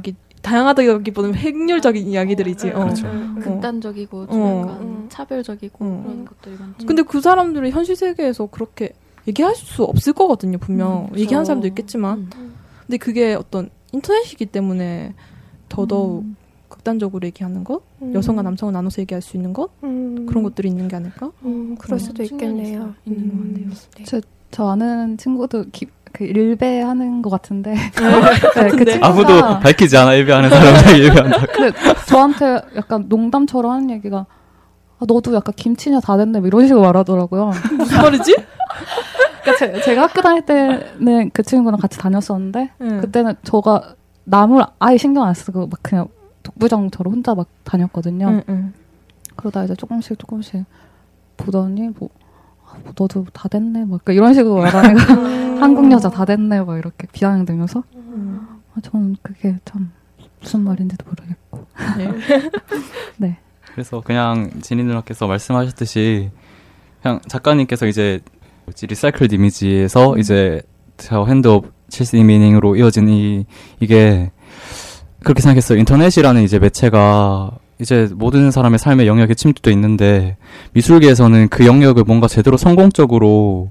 다양하다기보다는 획률적인 이야기들이지. 어. 그렇죠. 어. 극단적이고 좀 어. 약간 음. 차별적이고 음. 그런 것들이 많죠. 근데 그 사람들은 현실 세계에서 그렇게 얘기할 수 없을 거거든요. 분명 음, 얘기하는 그렇죠. 사람도 있겠지만. 음. 근데 그게 어떤 인터넷이기 때문에 더더욱 음. 극단적으로 얘기하는 것, 음. 여성과 남성을 나눠서 얘기할 수 있는 것, 음. 그런 것들이 있는 게 아닐까? 음, 그럴 수도 있겠네요. 음. 있는 것 같네요. 네. 저, 저 아는 친구도 기, 그 일배하는 것 같은데. 네, 그 친구가- 아무도 밝히지 않아 일배하는 사람들 일배한다. 근데 저한테 약간 농담처럼 하는 얘기가 아, 너도 약간 김치냐 다 됐네 뭐 이런 식으로 말하더라고요. 무슨 말이지? 그러니까 제, 제가 학교 다닐 때는 그 친구랑 같이 다녔었는데 응. 그때는 저가 남을 아예 신경 안 쓰고 막 그냥 독부정처럼 혼자 막 다녔거든요. 응, 응. 그러다 이제 조금씩 조금씩 보더니 뭐, 아, 뭐 너도 다 됐네 막 이런 식으로 말하는 거 한국 여자 다 됐네 막 이렇게 비아냥대면서 음. 아, 저는 그게 참 무슨 말인지도 모르겠고. 네. 네. 그래서 그냥 진희 누나께서 말씀하셨듯이 그냥 작가님께서 이제 뭐지, 리사이클드 이미지에서 음. 이제 저 핸드 오브 칠십 미닝으로 이어진 이 이게 그렇게 생각했어요. 인터넷이라는 이제 매체가 이제 모든 사람의 삶의 영역에 침투돼 있는데 미술계에서는 그 영역을 뭔가 제대로 성공적으로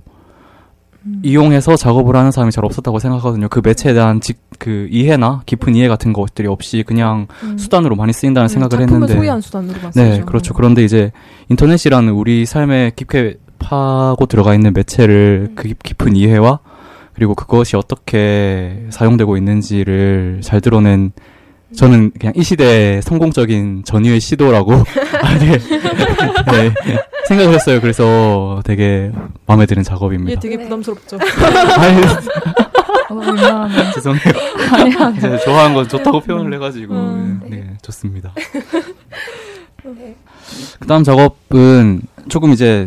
음. 이용해서 작업을 하는 사람이 잘 없었다고 생각하거든요. 그 매체에 대한 직, 그 이해나 깊은 이해 같은 것들이 없이 그냥 음. 수단으로 많이 쓰인다는 음, 생각을 작품을 했는데 소유한 수단으로만 네, 쓰죠. 그렇죠. 그런데 이제 인터넷이라는 우리 삶에 깊게 파고 들어가 있는 매체를 음. 그 깊- 깊은 이해와 그리고 그것이 어떻게 사용되고 있는지를 잘 드러낸 저는 그냥 이 시대의 성공적인 전유의 시도라고 아, 네. 네. 생각을 했어요. 그래서 되게 마음에 드는 작업입니다. 이게 되게 네. 부담스럽죠. 아니, 어, 미안하네. 죄송해요. 아니야. 제가 좋아하는 건 좋다고 표현을 해가지고 음. 네, 좋습니다. 그 다음 작업은 조금 이제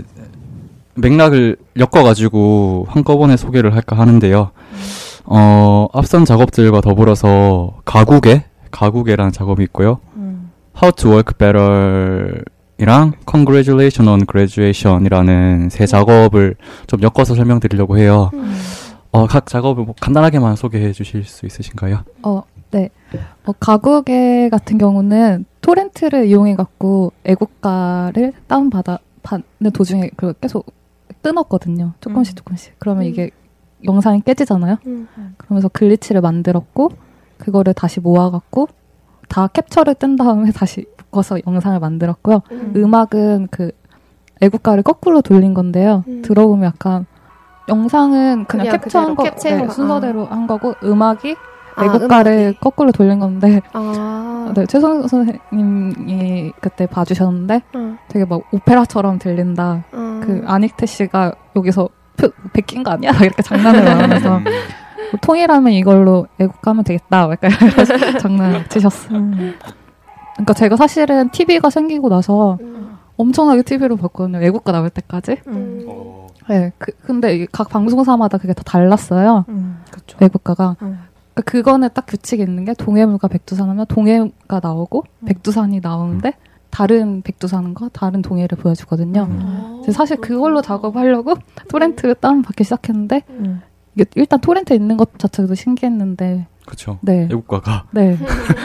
맥락을 엮어가지고 한꺼번에 소개를 할까 하는데요. 어, 앞선 작업들과 더불어서 가구계, 가구계라는 작업이 있고요. 음. How to Work Better 이랑 Congratulations on Graduation이라는 세 작업을 좀 엮어서 설명드리려고 해요. 어, 각 작업을 뭐 간단하게만 소개해 주실 수 있으신가요? 어, 네. 어, 가구계 같은 경우는 토렌트를 이용해갖고 애국가를 다운받아, 받는 도중에 그 계속 끊었거든요. 조금씩 음. 조금씩. 그러면 음. 이게 영상이 깨지잖아요. 음. 그러면서 글리치를 만들었고, 그거를 다시 모아갖고, 다 캡처를 뜬 다음에 다시 묶어서 영상을 만들었고요. 음. 음악은 그 애국가를 거꾸로 돌린 건데요. 음. 들어보면 약간 영상은 그냥, 그냥 캡처한 그대로 거, 캡처한 네, 거. 순서대로 한 거고, 음악이 아, 애국가를 음악이. 거꾸로 돌린 건데, 아. 네, 최성 선생님이 그때 봐주셨는데 응. 되게 막 오페라처럼 들린다. 응. 그 아닉테 씨가 여기서 표, 베낀 거 아니야? 이렇게 장난을 말하면서 음. 뭐 통일하면 이걸로 애국하면 되겠다. 약간 이렇게 장난을 치셨어요. 음. 그러니까 제가 사실은 티비가 생기고 나서 음. 엄청나게 티비로 봤거든요. 애국가 나올 때까지. 음. 어, 네, 그, 근데 이게 각 방송사마다 그게 다 달랐어요. 음. 그렇죠. 애국가가. 음. 그러니까 그거는 딱 규칙이 있는 게 동해물과 백두산 하면 동해가 나오고 음. 백두산이 나오는데 다른 백두산과 다른 동해를 보여주거든요. 음. 그래서 사실 그걸로 작업하려고 토렌트를 다운받기 시작했는데 음. 이게 일단 토렌트에 있는 것 자체도 신기했는데 그렇죠. 네. 애국가가. 네.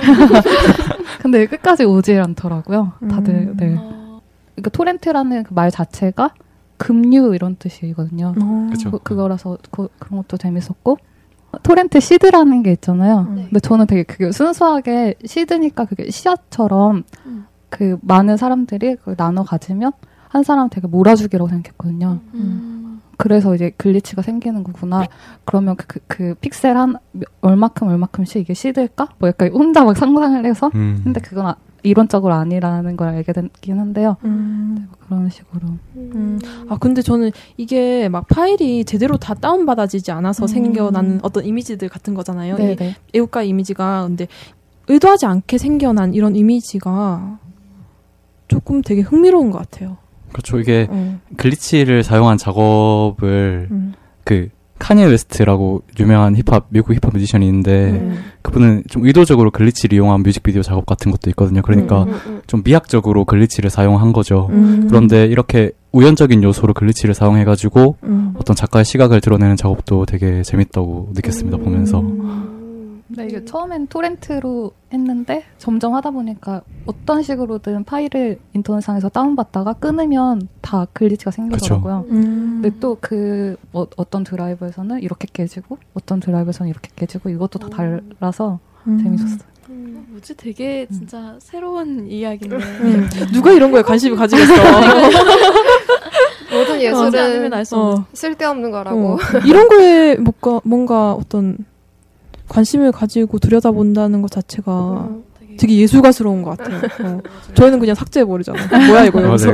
근데 끝까지 오질 않더라고요. 다들. 음. 네. 그러니까 토렌트라는 그 말 자체가 급류 이런 뜻이거든요. 어. 그쵸. 그, 그거라서 그, 그런 것도 재밌었고 토렌트 시드라는 게 있잖아요. 음. 근데 저는 되게 그게 순수하게 시드니까 그게 씨앗처럼 음. 그 많은 사람들이 그걸 나눠 가지면 한 사람 되게 몰아주기라고 생각했거든요. 음. 그래서 이제 글리치가 생기는 거구나. 그러면 그, 그, 그 픽셀 한 몇- 얼마큼 얼마큼씩 이게 시드일까? 뭐 약간 혼자 막 상상을 해서 음. 근데 그건 아, 이론적으로 아니라는 걸 알게 됐긴 한데요. 음. 그런 식으로. 음. 아 근데 저는 이게 막 파일이 제대로 다 다운받아지지 않아서 음. 생겨나는 어떤 이미지들 같은 거잖아요. 이 네네. 애국가 이미지가 근데 의도하지 않게 생겨난 이런 이미지가 조금 되게 흥미로운 것 같아요. 그렇죠. 이게 어. 글리치를 사용한 작업을 음. 그 카니에 웨스트라고 유명한 힙합 미국 힙합 뮤지션이 있는데 음. 그분은 좀 의도적으로 글리치를 이용한 뮤직비디오 작업 같은 것도 있거든요. 그러니까 음, 음. 좀 미학적으로 글리치를 사용한 거죠. 음. 그런데 이렇게 우연적인 요소로 글리치를 사용해가지고 음. 어떤 작가의 시각을 드러내는 작업도 되게 재밌다고 느꼈습니다. 보면서. 음. 네, 이게 음. 처음엔 토렌트로 했는데 점점 하다 보니까 어떤 식으로든 파일을 인터넷상에서 다운받다가 끊으면 다 글리치가 생기더라고요. 음. 근데 또 그 어, 어떤 드라이브에서는 이렇게 깨지고 어떤 드라이브에서는 이렇게 깨지고 이것도 다 달라서 음. 재밌었어요. 음. 뭐지? 되게 진짜 음. 새로운 이야기인데 음. 누가 이런 거에 관심을 가지겠어. 모든 예술은 어. 쓸데없는 거라고. 어. 이런 거에 뭔가, 뭔가 어떤 관심을 가지고 들여다본다는 것 자체가 음, 되게, 되게 예술가스러운 것 같아요. 어. 저희는 그냥 삭제해버리잖아요. 뭐야 이거 여기서. 어.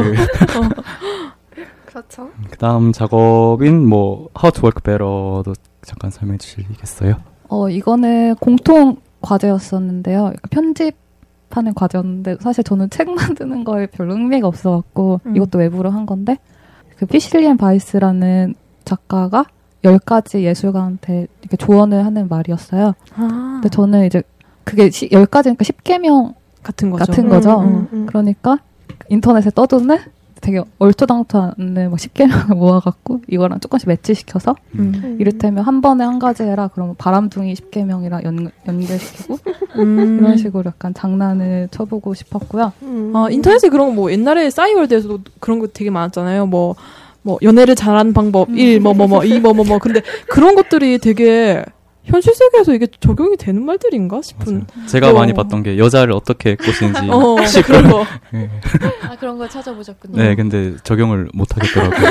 그렇죠. 그 다음 작업인 뭐 How to Work Better도 잠깐 설명해 주시겠어요? 어 이거는 공통 과제였었는데요. 편집하는 과제였는데 사실 저는 책 만드는 거에 별로 흥미가 없어갖고 음. 이것도 외부로 한 건데 그 피실리엔 바이스라는 작가가 열 가지 예술가한테 이렇게 조언을 하는 말이었어요. 아. 근데 저는 이제 그게 시, 열 가지니까 십 계명 같은 거죠. 같은 거죠. 음, 음, 음. 그러니까 인터넷에 떠도는 되게 얼토당토 않는 막 십 계명을 모아갖고 이거랑 조금씩 매치시켜서 음. 이를테면 한 번에 한 가지 해라 그러면 바람둥이 십 계명이랑 연, 연결시키고 음. 이런 식으로 약간 장난을 쳐보고 싶었고요. 음. 아, 인터넷에 그런 거 뭐 옛날에 싸이월드에서도 그런 거 되게 많았잖아요. 뭐 뭐 연애를 잘하는 방법 음. 일 뭐 뭐 뭐 이 뭐 뭐 뭐 근데 그런 것들이 되게 현실 세계에서 이게 적용이 되는 말들인가 싶은. 맞아요. 제가 어. 많이 봤던 게 여자를 어떻게 꼬시는지 어, 그런 거. 네. 아 그런 걸 찾아보셨군요. 네, 근데 적용을 못 하겠더라고요.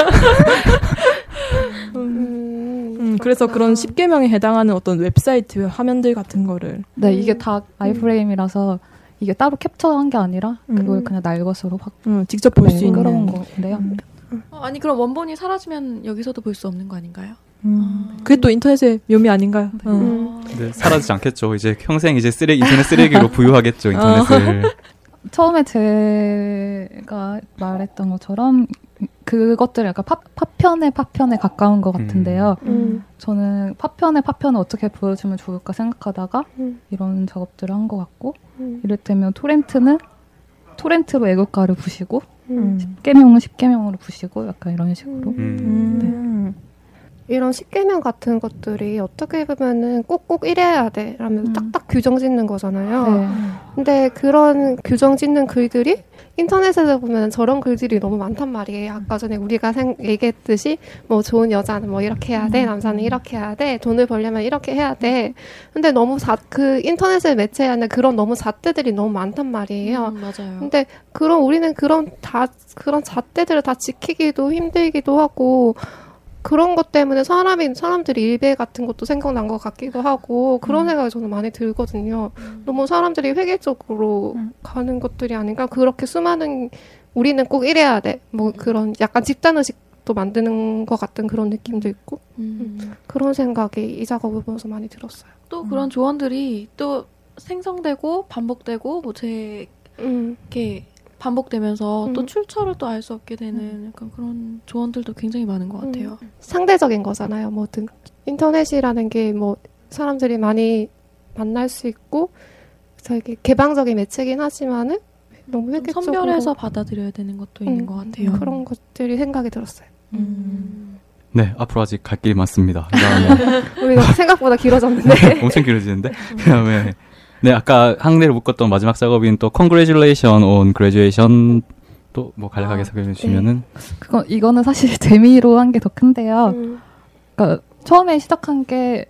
음, 음, 그래서 그런 십 계명에 해당하는 어떤 웹사이트 화면들 같은 거를. 네, 이게 다 아이프레임이라서 이게 따로 캡처한 게 아니라 그걸 음. 그냥 날것으로 확 음, 직접 볼 수 네, 있는 끌어온 건데요. 음. 어, 아니 그럼 원본이 사라지면 여기서도 볼 수 없는 거 아닌가요? 음. 아. 그게 또 인터넷의 묘미 아닌가요? 네. 음. 근데 사라지지 않겠죠. 이제 평생 이제 쓰레기 인터넷 쓰레기로 부유하겠죠 인터넷을. 어. 처음에 제가 말했던 것처럼 그것들이 약간 파, 파편의 파편에 가까운 것 같은데요. 음. 저는 파편의 파편을 어떻게 보여주면 좋을까 생각하다가 음. 이런 작업들을 한 것 같고 음. 이를테면 토렌트는 토렌트로 애국가를 부시고 음. 십 계명은 십 계명으로 부시고 약간 이런 식으로 음. 네. 이런 십 계명 같은 것들이 어떻게 보면은 꼭꼭 이래야 돼 라면서 음. 딱딱 규정 짓는 거잖아요. 네. 근데 그런 규정 짓는 글들이 인터넷에서 보면 저런 글들이 너무 많단 말이에요. 아까 전에 우리가 생, 얘기했듯이 뭐 좋은 여자는 뭐 이렇게 해야 돼, 남자는 이렇게 해야 돼, 돈을 벌려면 이렇게 해야 돼. 근데 너무 자, 그 인터넷을 매체하는 그런 너무 잣대들이 너무 많단 말이에요. 음, 맞아요. 근데 그런 우리는 그런 다 그런 잣대들을 다 지키기도 힘들기도 하고. 그런 것 때문에 사람이, 사람들이 일배 같은 것도 생각난 것 같기도 하고, 그런 음. 생각이 저는 많이 들거든요. 음. 너무 사람들이 회계적으로 음. 가는 것들이 아닌가? 그렇게 수많은, 우리는 꼭 이래야 돼. 뭐 그런 약간 집단의식도 만드는 것 같은 그런 느낌도 있고, 음. 그런 생각이 이 작업을 보면서 많이 들었어요. 또 그런 조언들이 또 생성되고, 반복되고, 뭐 제, 이렇게, 반복되면서 음. 또 출처를 또 알 수 없게 되는 약간 그런 조언들도 굉장히 많은 것 같아요. 음. 상대적인 거잖아요. 뭐든 인터넷이라는 게 뭐 사람들이 많이 만날 수 있고 되게 개방적인 매체긴 하지만은 너무 획기적으로 선별해서 받아들여야 되는 것도 음. 있는 것 같아요. 그런 것들이 생각이 들었어요. 음. 네, 앞으로 아직 갈 길이 많습니다. 우리가 생각보다 길어졌는데 엄청 길어지는데 그다음에 네, 아까 항대를 묶었던 마지막 작업인 또 Congratulation on Graduation 또 뭐 간략하게 아, 설명해 주시면은 네. 그거 이거는 사실 재미로 한 게 더 큰데요. 음. 그러니까 처음에 시작한 게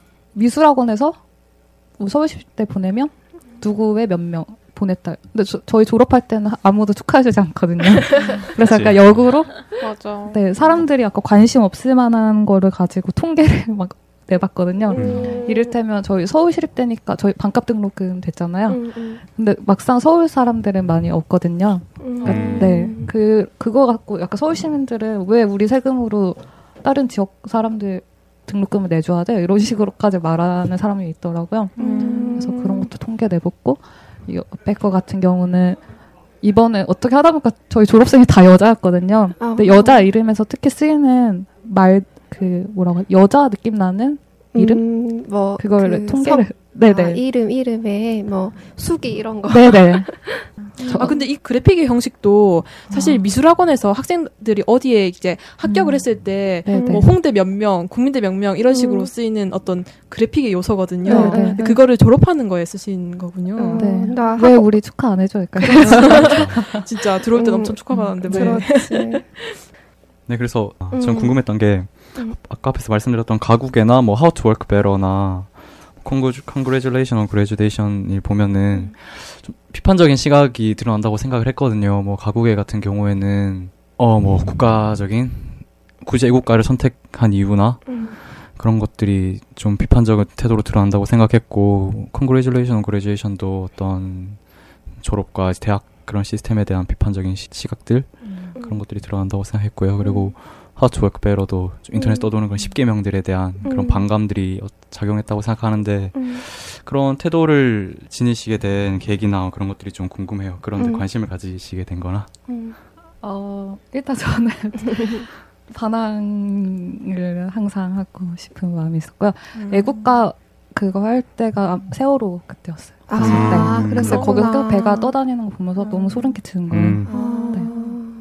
미술학원에서 뭐 서울시대 보내면 누구의 몇 명 보냈다. 근데 저, 저희 졸업할 때는 아무도 축하해주지 않거든요. 그래서 약간 역으로 맞아. 네, 사람들이 약간 관심 없을 만한 거를 가지고 통계를 막 내봤거든요. 음. 이를테면 저희 서울시립대니까 저희 반값 등록금 됐잖아요. 음, 음. 근데 막상 서울 사람들은 많이 없거든요. 음. 그러니까 네, 그 그거 갖고 약간 서울 시민들은 왜 우리 세금으로 다른 지역 사람들 등록금을 내줘야 돼? 이런 식으로까지 말하는 사람이 있더라고요. 음. 그래서 그런 것도 통계 내봤고 이 백거 같은 경우는 이번에 어떻게 하다 보니까 저희 졸업생이 다 여자였거든요. 아, 근데 여자 이름에서 특히 쓰이는 말 그 뭐라고 여자 느낌 나는 이름? 음, 뭐 그걸 그 통계를 성, 네네. 아, 이름 이름에 뭐 수기 이런 거. 네네. 아 근데 이 그래픽의 형식도 사실 아. 미술학원에서 학생들이 어디에 이제 합격을 음. 했을 때 네네. 뭐 홍대 몇 명, 국민대 몇 명 이런 식으로 음. 쓰이는 어떤 그래픽의 요소거든요. 네네. 근데 그거를 졸업하는 거에 쓰신 거군요. 어, 네. 나 왜 학원- 우리 축하 안 해줘요? 진짜 들어올 때 음, 엄청 축하받았는데 왜? 그렇지. 네, 그래서 아, 음. 전 궁금했던 게 음. 아까 앞에서 말씀드렸던 가국에나 뭐 How to Work Better나 Congratulation or Graduation을 보면은 좀 비판적인 시각이 드러난다고 생각을 했거든요. 뭐 가국에 같은 경우에는 어 뭐 국가적인 굳이 애국가를 선택한 이유나 음. 그런 것들이 좀 비판적인 태도로 드러난다고 생각했고 Congratulation or Graduation도 어떤 졸업과 대학 그런 시스템에 대한 비판적인 시, 시각들 음. 그런 것들이 드러난다고 생각했고요. 그리고 How to Work Better도 좀 인터넷 음. 떠도는 그런 십 계명들에 대한 그런 음. 반감들이 작용했다고 생각하는데 음. 그런 태도를 지니시게 된 계기나 그런 것들이 좀 궁금해요. 그런데 음. 관심을 가지시게 된 거나. 음. 어, 일단 저는 반항을 항상 하고 싶은 마음이 있었고요. 음. 애국가 그거 할 때가 세월호 그때였어요. 아, 음. 그래서 거기서 계속 배가 떠다니는 거 보면서 음. 너무 소름 끼치는 거예요. 음. 아. 네.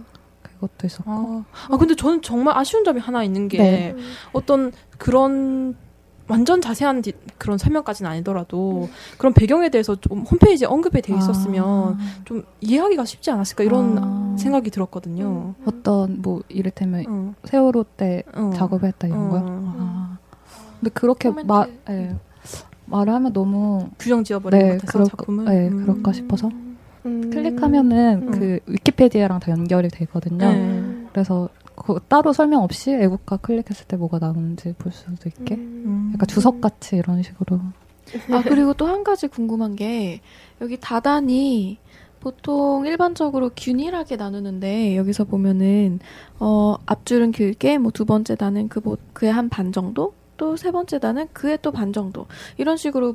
그것도 있었고. 아, 아 근데 저는 정말 아쉬운 점이 하나 있는 게 네. 어떤 그런 완전 자세한 디, 그런 설명까지는 아니더라도 그런 배경에 대해서 좀 홈페이지에 언급이 돼 있었으면 아. 좀 이해하기가 쉽지 않았을까 이런 아. 생각이 들었거든요. 어떤 뭐 이를테면 어. 세월호 때 어. 작업을 했다 이런 거요? 어. 아. 근데 그렇게 코멘트. 마, 예. 말을 하면 너무 규정 지어버린 네, 것 같아서 그럴 작품을. 거, 네, 음. 그럴까 싶어서 음. 클릭하면은 음. 그 위키페디아랑 다 연결이 되거든요. 네. 그래서 그 따로 설명 없이 애국가 클릭했을 때 뭐가 나오는지 볼 수도 있게 음. 약간 주석같이 이런 식으로. 아, 그리고 또 한 가지 궁금한 게, 여기 다단이 보통 일반적으로 균일하게 나누는데, 여기서 보면은, 어, 앞줄은 길게, 뭐 두 번째 단은 그, 뭐, 그의 한 반 정도? 또 세 번째 단은 그의 또 반 정도. 이런 식으로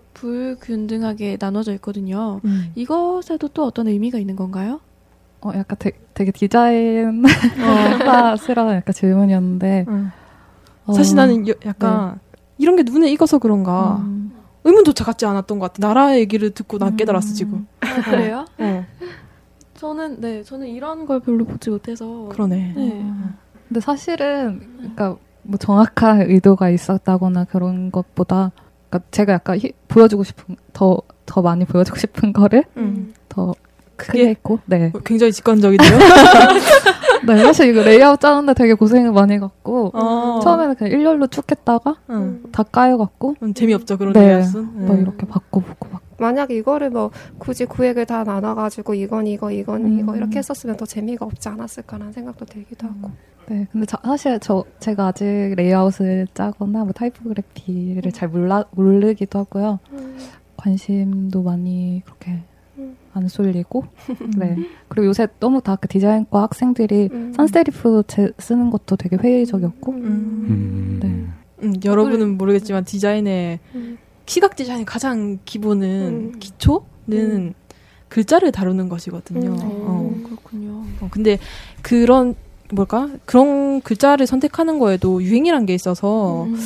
불균등하게 나눠져 있거든요. 음. 이것에도 또 어떤 의미가 있는 건가요? 어, 약간 되게, 되게 디자인 스러운 약간 질문이었는데. 음. 어, 사실 나는 여- 약간 이런 게 눈에 익어서 그런가 음, 의문조차 갖지 않았던 것 같아. 나라 얘기를 듣고 난 음. 깨달았어 지금. 아, 그래요? 어, 저는, 네, 저는 이런 걸 별로 보지 못해서. 그러네. 네. 근데 사실은, 그러니까 뭐 정확한 의도가 있었다거나 그런 것보다, 그러니까 제가 약간 히, 보여주고 싶은, 더, 더 많이 보여주고 싶은 거를 음. 더 크게 그게 했고, 네. 어, 굉장히 직관적이네요. 네, 사실 이거 레이아웃 짜는데 되게 고생을 많이 했고, 어. 처음에는 그냥 일렬로 쭉 했다가 응. 다 까여갖고, 음, 재미없죠 그런 네. 레이아웃은. 또 음. 이렇게 바꿔보고 막. 만약에 이거를 뭐 굳이 구획을 다 나눠가지고 이건 이거 이건 음. 이거 이렇게 했었으면 더 재미가 없지 않았을까라는 생각도 들기도 하고. 네, 근데 자, 사실 저 제가 아직 레이아웃을 짜거나 뭐 타이포그래피를 잘 몰라 모르기도 하고요. 음. 관심도 많이 그렇게 음. 안 쏠리고, 네. 그리고 요새 너무 다 그 디자인과 학생들이 음. 산스테리프 제, 쓰는 것도 되게 회의적이었고, 음. 음. 네. 음, 여러분은 모르겠지만 디자인의 음. 시각 디자인의 가장 기본은 음. 기초는 음. 글자를 다루는 것이거든요. 음. 어. 그렇군요. 어, 근데 그런 뭘까 그런 글자를 선택하는 거에도 유행이란 게 있어서 음,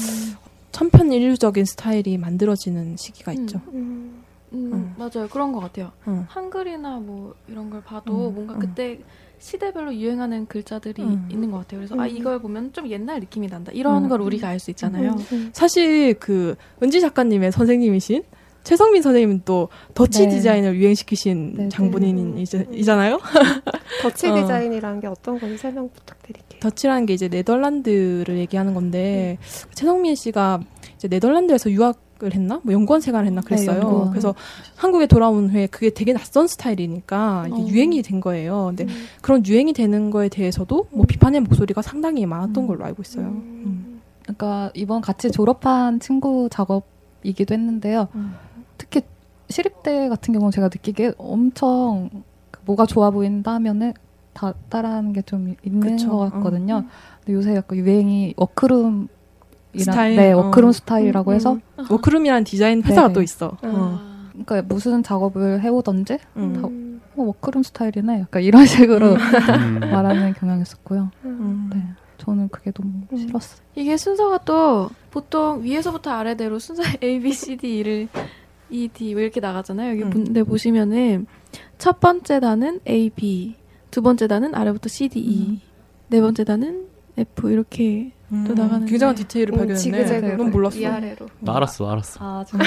천편일률적인 스타일이 만들어지는 시기가 음. 있죠. 음. 음, 음. 맞아요. 그런 것 같아요. 음. 한글이나 뭐 이런 걸 봐도 음, 뭔가 음. 그때 시대별로 유행하는 글자들이 음. 있는 것 같아요. 그래서 아 음. 이걸 보면 좀 옛날 느낌이 난다. 이런 음. 걸 우리가 알 수 있잖아요. 음. 사실 그 은지 작가님의 선생님이신 최성민 선생님은 또 더치 네. 디자인을 유행시키신 네, 장본인이잖아요. 더치 어. 디자인이라는 게 어떤 건지 설명 부탁드릴게요. 더치라는 게 이제 네덜란드를 얘기하는 건데 최성민 씨가 이제 네덜란드에서 유학을 했나? 뭐 연구원 생활을 했나 그랬어요. 네, 연구원. 그래서 한국에 돌아온 후에 그게 되게 낯선 스타일이니까 이게 어. 유행이 된 거예요. 근데 음. 그런 유행이 되는 거에 대해서도 뭐 비판의 목소리가 상당히 많았던 음. 걸로 알고 있어요. 음. 그러니까 이번 같이 졸업한 친구 작업이기도 했는데요. 음. 특히 시립대 같은 경우는 제가 느끼기에 엄청 뭐가 좋아 보인다 하면은 다 따라하는 게 좀 있는 그쵸. 것 같거든요. 근데 요새 약간 유행이 워크룸 스타일? 네, 어. 워크룸 스타일이라고 음, 해서 워크룸이라는 디자인 회사가 네네. 또 있어. 어. 아, 그러니까 무슨 작업을 해오던지 음. 음. 어, 워크룸 스타일이네 약간 이런 식으로 음. 말하는 경향이 있었고요. 음. 네, 저는 저는 그게 너무 음. 싫었어요. 이게 순서가 또 보통 위에서부터 아래대로 순서 A, B, C, D, E를 E, D 이렇게 나가잖아요. 여기 음. 근데 보시면은 첫 번째 단은 A, B, 두 번째 단은 아래부터 C, D, E, 음. 네 번째 단은 F 이렇게 음. 또 나가는. 굉장한 디테일을 음, 발견했네. 넌 몰랐어. 위아래로. 나 알았어, 알았어. 아 진짜.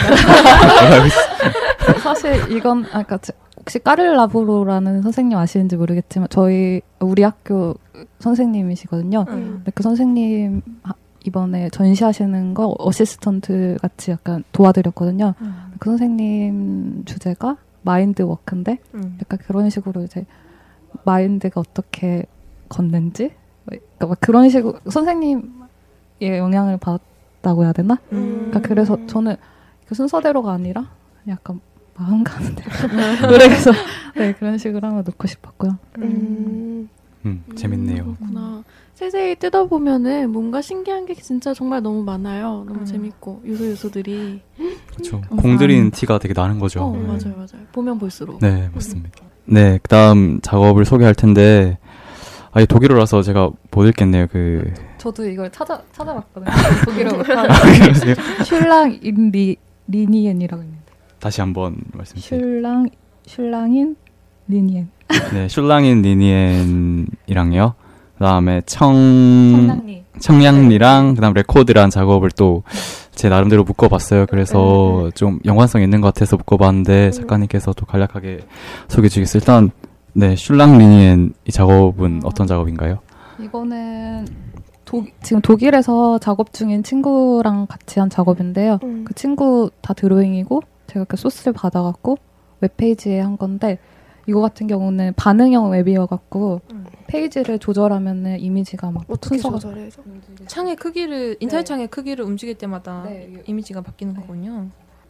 사실 이건 아까 그러니까 혹시 까를라브로라는 선생님 아시는지 모르겠지만 저희 우리 학교 선생님이시거든요. 음. 근데 그 선생님 이번에 전시하시는 거 어시스턴트 같이 약간 도와드렸거든요. 음. 그 선생님 주제가 마인드 워크인데 음. 약간 그런 식으로 이제 마인드가 어떻게 걷는지 그러니까 막 그런 식으로 선생님의 영향을 받았다고 해야 되나? 음. 그러니까 그래서 저는 그 순서대로가 아니라 약간 마음 가는 대로 그래서 네 그런 식으로 한번 놓고 싶었고요. 음, 음 재밌네요. 음, 그렇구나. 세세히 뜯어보면은 뭔가 신기한 게 진짜 정말 너무 많아요. 너무 음. 재밌고 요소 요소들이 그렇죠. 공들인 티가 되게 나는 거죠. 어, 네. 맞아요, 맞아요. 보면 볼수록. 네, 맞습니다. 네, 그다음 작업을 소개할 텐데 아예 독일어라서 제가 못 읽겠네요. 그 저도 이걸 찾아 찾아봤거든요. 독일어 못하는 슐랑 인 리 리니엔이라고 있는데. 다시 한번 말씀 주세요. 슐랑 슐랑인 리니엔. 네, 슐랑인 리니엔이랑요. 그다음에 청 청량리. 청량리랑 그다음 레코드란 작업을 또 제 나름대로 묶어봤어요. 그래서 네. 좀 연관성 있는 것 같아서 묶어봤는데 작가님께서 또 간략하게 소개해 주겠어요. 일단 네, 슐랑 리니엔 이 작업은 어떤 작업인가요? 이거는 도, 지금 독일에서 작업 중인 친구랑 같이 한 작업인데요. 음. 그 친구 다 드로잉이고 제가 그 소스를 받아갖고 웹페이지에 한 건데 이거 같은 경우는 반응형 웹이어갖고 음. 페이지를 조절하면은 이미지가 막 어떻게 조절해요? 창의 크기를 인터넷 네. 창의 크기를 움직일 때마다 네. 이미지가 바뀌는 네. 거군요.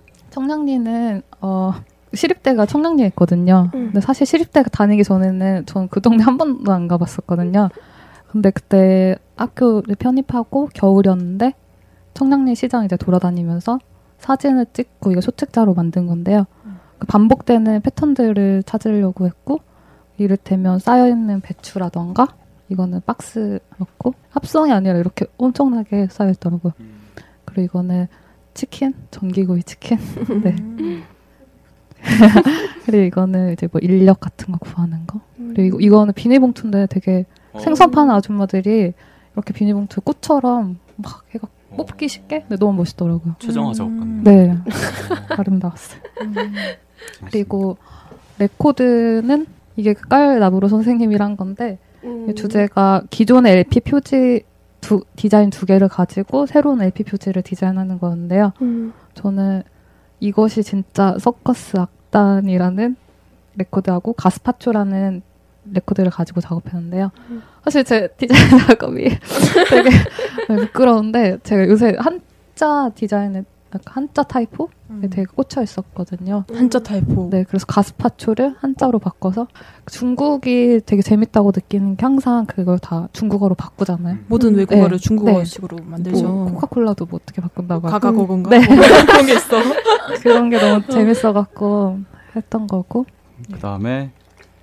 청량리는 어 시립대가 청량리에 있거든요. 음. 근데 사실 시립대 다니기 전에는 전 그 동네 한 번도 안 가봤었거든요. 근데 그때 학교를 편입하고 겨울이었는데 청량리 시장 이제 돌아다니면서 사진을 찍고 이거 소책자로 만든 건데요. 음. 그 반복되는 패턴들을 찾으려고 했고 이를테면 쌓여있는 배추라던가 이거는 박스 넣고 합성이 아니라 이렇게 엄청나게 쌓여있더라고요. 음. 그리고 이거는 치킨? 전기구이 치킨? 네. 그리고 이거는 이제 뭐 인력 같은 거 구하는 거. 음. 그리고 이거는 비닐봉투인데 되게 어. 생선 파는 아줌마들이 이렇게 비닐봉투 꽃처럼 막 해가 어. 뽑기 쉽게? 근데 너무 멋있더라고요. 최정화 작업 같네요. 네. 아름다웠어요. 음. 그리고 레코드는 이게 깔나브로 선생님이랑 한 건데 음. 주제가 기존의 엘피 표지 두, 디자인 두 개를 가지고 새로운 엘피 표지를 디자인하는 거였는데요. 음. 저는 이것이 진짜 서커스 악단이라는 레코드하고 가스파초라는 레코드를 가지고 작업했는데요. 음. 사실 제 디자인 작업이 되게 부끄러운데 제가 요새 한자 디자인에 한자 타이포에 음. 되게 꽂혀 있었거든요. 한자 타이포. 네, 그래서 가스파초를 한자로 바꿔서 중국이 되게 재밌다고 느끼는 게 항상 그걸 다 중국어로 바꾸잖아요. 모든 외국어를 네. 중국어식으로 네. 만들죠. 뭐, 코카콜라도 뭐 어떻게 바꾼다고 하고. 가가고건가? 네. 그런 게 있어. 그런 게 너무 재밌어갖고 했던 거고. 그 다음에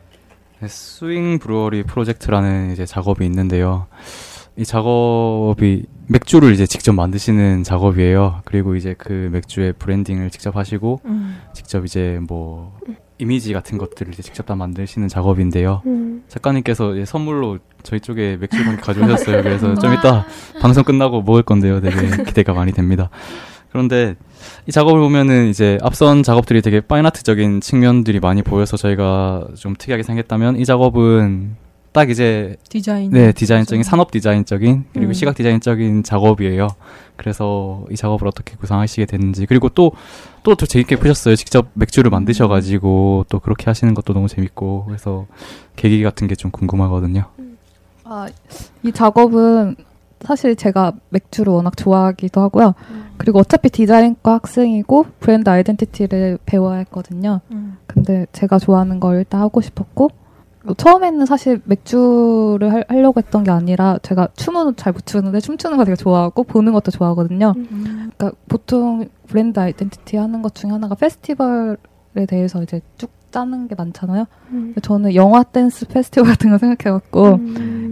스윙 브루어리 프로젝트라는 이제 작업이 있는데요. 이 작업이 맥주를 이제 직접 만드시는 작업이에요. 그리고 이제 그 맥주의 브랜딩을 직접 하시고 음. 직접 이제 뭐 이미지 같은 것들을 이제 직접 다 만드시는 작업인데요. 음. 작가님께서 이제 선물로 저희 쪽에 맥주 한 개 가져오셨어요. 그래서 좀 이따 방송 끝나고 먹을 건데요. 되게 기대가 많이 됩니다. 그런데 이 작업을 보면은 이제 앞선 작업들이 되게 파인아트적인 측면들이 많이 보여서 저희가 좀 특이하게 생겼다면 이 작업은 딱 이제 디자인, 네 디자인적인 산업 디자인적인 그리고 음. 시각 디자인적인 작업이에요. 그래서 이 작업을 어떻게 구상하시게 됐는지 그리고 또 또 더 재밌게 보셨어요. 직접 맥주를 만드셔가지고 또 그렇게 하시는 것도 너무 재밌고 그래서 계기 같은 게 좀 궁금하거든요. 아, 이 작업은 사실 제가 맥주를 워낙 좋아하기도 하고요. 음. 그리고 어차피 디자인과 학생이고 브랜드 아이덴티티를 배워야 했거든요. 음. 근데 제가 좋아하는 걸 일단 하고 싶었고 처음에는 사실 맥주를 할, 하려고 했던 게 아니라 제가 춤은 잘 못 추는데 춤추는 거 되게 좋아하고 보는 것도 좋아하거든요. 음. 그러니까 보통 브랜드 아이덴티티 하는 것 중에 하나가 페스티벌에 대해서 이제 쭉 짜는 게 많잖아요. 음. 저는 영화 댄스 페스티벌 같은 거 생각해갖고 음.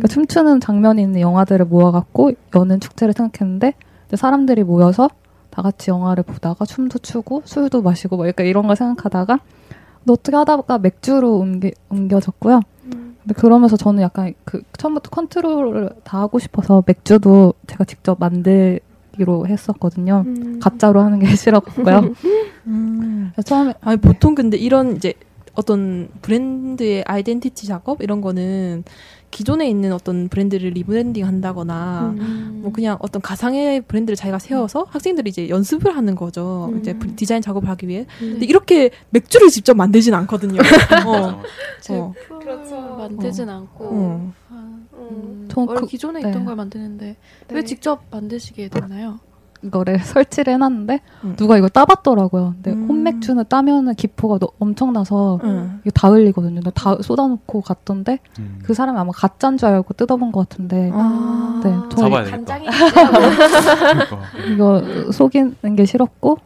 그러니까 춤추는 장면이 있는 영화들을 모아갖고 여는 축제를 생각했는데 사람들이 모여서 다 같이 영화를 보다가 춤도 추고 술도 마시고 뭐 약간 이런 걸 생각하다가 어떻게 하다가 맥주로 옮기, 옮겨졌고요. 음. 근데 그러면서 저는 약간 그 처음부터 컨트롤을 다 하고 싶어서 맥주도 제가 직접 만들기로 했었거든요. 음. 가짜로 하는 게 싫었고요. 음. 처음에 아니 보통 근데 이런 이제 어떤 브랜드의 아이덴티티 작업 이런 거는 기존에 있는 어떤 브랜드를 리브랜딩 한다거나 음. 뭐 그냥 어떤 가상의 브랜드를 자기가 세워서 학생들이 이제 연습을 하는 거죠. 음. 이제 디자인 작업을 하기 위해. 음. 근데 이렇게 맥주를 직접 만들진 않거든요. 어. 제품을 어. 그렇죠. 만들진 어. 않고 어. 아, 음. 음. 원래 그, 기존에 네. 있던 걸 만드는데 네. 왜 직접 만드시게 됐나요? 이거를 설치를 해놨는데 음. 누가 이걸 따봤더라고요. 근데 음. 홈맥주는 따면은 기포가 너, 엄청나서 음. 이거 다 흘리거든요. 근데 다 쏟아놓고 갔던데 음. 그 사람이 아마 가짜인 줄 알고 뜯어본 것 같은데 아~ 네, 저희 간장이 이거 속이는 게 싫었고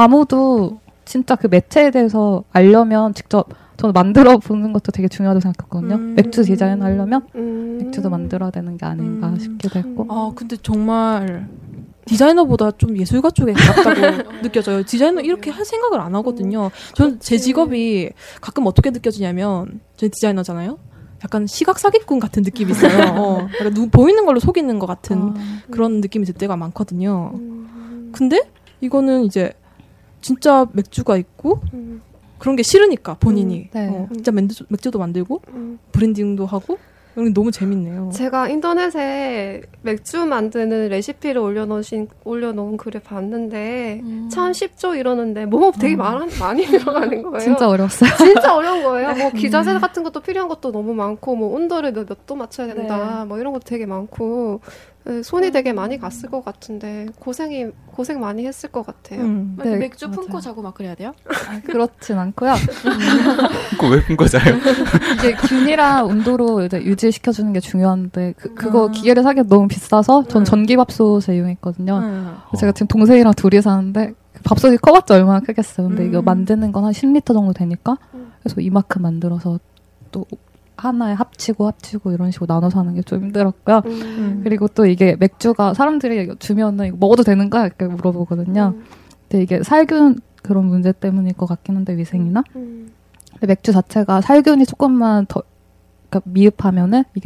아무도 진짜 그 매체에 대해서 알려면 직접 저는 만들어 보는 것도 되게 중요하다고 생각했거든요. 음. 맥주 디자인 하려면 음. 맥주도 만들어야 되는 게 아닌가 음. 싶기도 했고 아 근데 정말 디자이너보다 좀 예술가 쪽에 가깝다고 느껴져요. 디자이너 이렇게 할 생각을 안 하거든요. 저는 제 직업이 가끔 어떻게 느껴지냐면 저는 디자이너잖아요. 약간 시각 사기꾼 같은 느낌이 있어요. 어, 약간 누, 보이는 걸로 속이는 것 같은 아, 그런 느낌이 들 때가 많거든요. 근데 이거는 이제 진짜 맥주가 있고 그런 게 싫으니까 본인이 음, 네. 어, 진짜 맥주, 맥주도 만들고 음. 브랜딩도 하고 너무 재밌네요. 제가 인터넷에 맥주 만드는 레시피를 올려놓으신, 올려놓은 글을 봤는데 음. 참 쉽죠 이러는데 뭐 되게 음. 많, 많이 들어가는 거예요. 진짜 어려웠어요. 진짜 어려운 거예요. 뭐 기자재 같은 것도 필요한 것도 너무 많고 뭐 온도를 몇 도 맞춰야 된다. 네. 뭐 이런 것도 되게 많고 손이 되게 많이 갔을 것 같은데 고생이 고생 많이 했을 것 같아요. 음. 네, 맥주 맞아요. 품고 자고 막 그래야 돼요? 아, 그렇진 않고요. 품고 왜 품고 자요? 이제 균이랑 온도로 이제 유지시켜주는 게 중요한데 그, 그거 음. 기계를 사기 너무 비싸서 전 전기밥솥을 이용했거든요. 음. 제가 지금 동생이랑 둘이 사는데 밥솥이 커봤자 얼마나 크겠어요. 근데 음. 이거 만드는 건 한 십 리터 정도 되니까 그래서 이만큼 만들어서 또 하나에 합치고 합치고 이런 식으로 나눠서 하는 게 좀 힘들었고요. 음. 그리고 또 이게 맥주가 사람들이 주면은 이거 먹어도 되는가 이렇게 물어보거든요. 음. 근데 이게 살균 그런 문제 때문일 것 같긴 한데 위생이나. 음. 근데 맥주 자체가 살균이 조금만 더 그러니까 미흡하면은 이게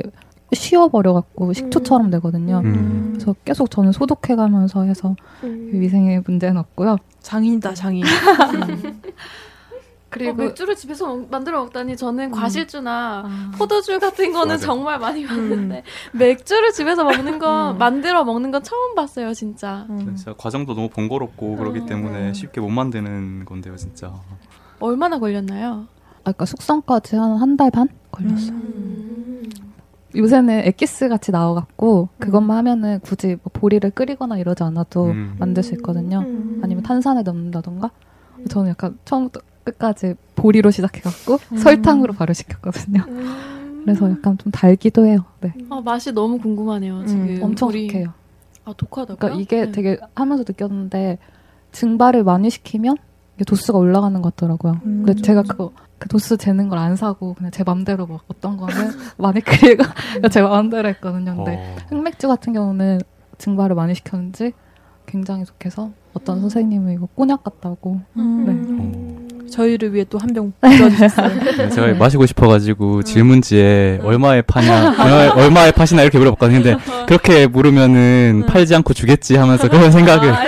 쉬어버려갖고 식초처럼 되거든요. 음. 그래서 계속 저는 소독해가면서 해서 음. 위생의 문제는 없고요. 장인이다 장인. 음. 그리고 어, 맥주를 집에서 먹, 만들어 먹다니 저는 음. 과실주나 아. 포도주 같은 거는 맞아. 정말 많이 봤는데 음. 맥주를 집에서 먹는 거 음. 만들어 먹는 건 처음 봤어요 진짜. 음. 진짜 과정도 너무 번거롭고 그렇기 음. 때문에 쉽게 못 만드는 건데요 진짜. 얼마나 걸렸나요? 아까 숙성까지 한 한 달 반 걸렸어요. 음. 요새는 엑기스 같이 나와갖고 그것만 하면은 굳이 뭐 보리를 끓이거나 이러지 않아도 음. 만들 수 있거든요. 음. 아니면 탄산에 넣는다던가. 저는 약간 처음부터 끝까지 보리로 시작해갖고 음. 설탕으로 바로 시켰거든요. 음. 그래서 약간 좀 달기도 해요. 네. 아, 맛이 너무 궁금하네요. 지금 음, 엄청 보리... 독해요. 아 독하다고요? 그러니까 이게 네. 되게 하면서 느꼈는데 증발을 많이 시키면 이게 도수가 올라가는 것 같더라고요. 음. 근데 제가 그거 그 도수 재는 걸 안 사고 그냥 제 맘대로 막 어떤 거는 많이 끓이고 제 맘대로 했거든요. 근데 어. 흑맥주 같은 경우는 증발을 많이 시켰는지 굉장히 독해서 어떤 음. 선생님이 이거 꼬냑 같다고. 음. 네. 어. 저희를 위해 또 한 병 부어주셨어요. 네, 제가 네. 마시고 싶어가지고 음. 질문지에 음. 얼마에 파냐, 얼마에, 얼마에 파시나 이렇게 물어봤거든요. 근데 그렇게 물으면은 음. 팔지 않고 주겠지 하면서 그런 생각을 아,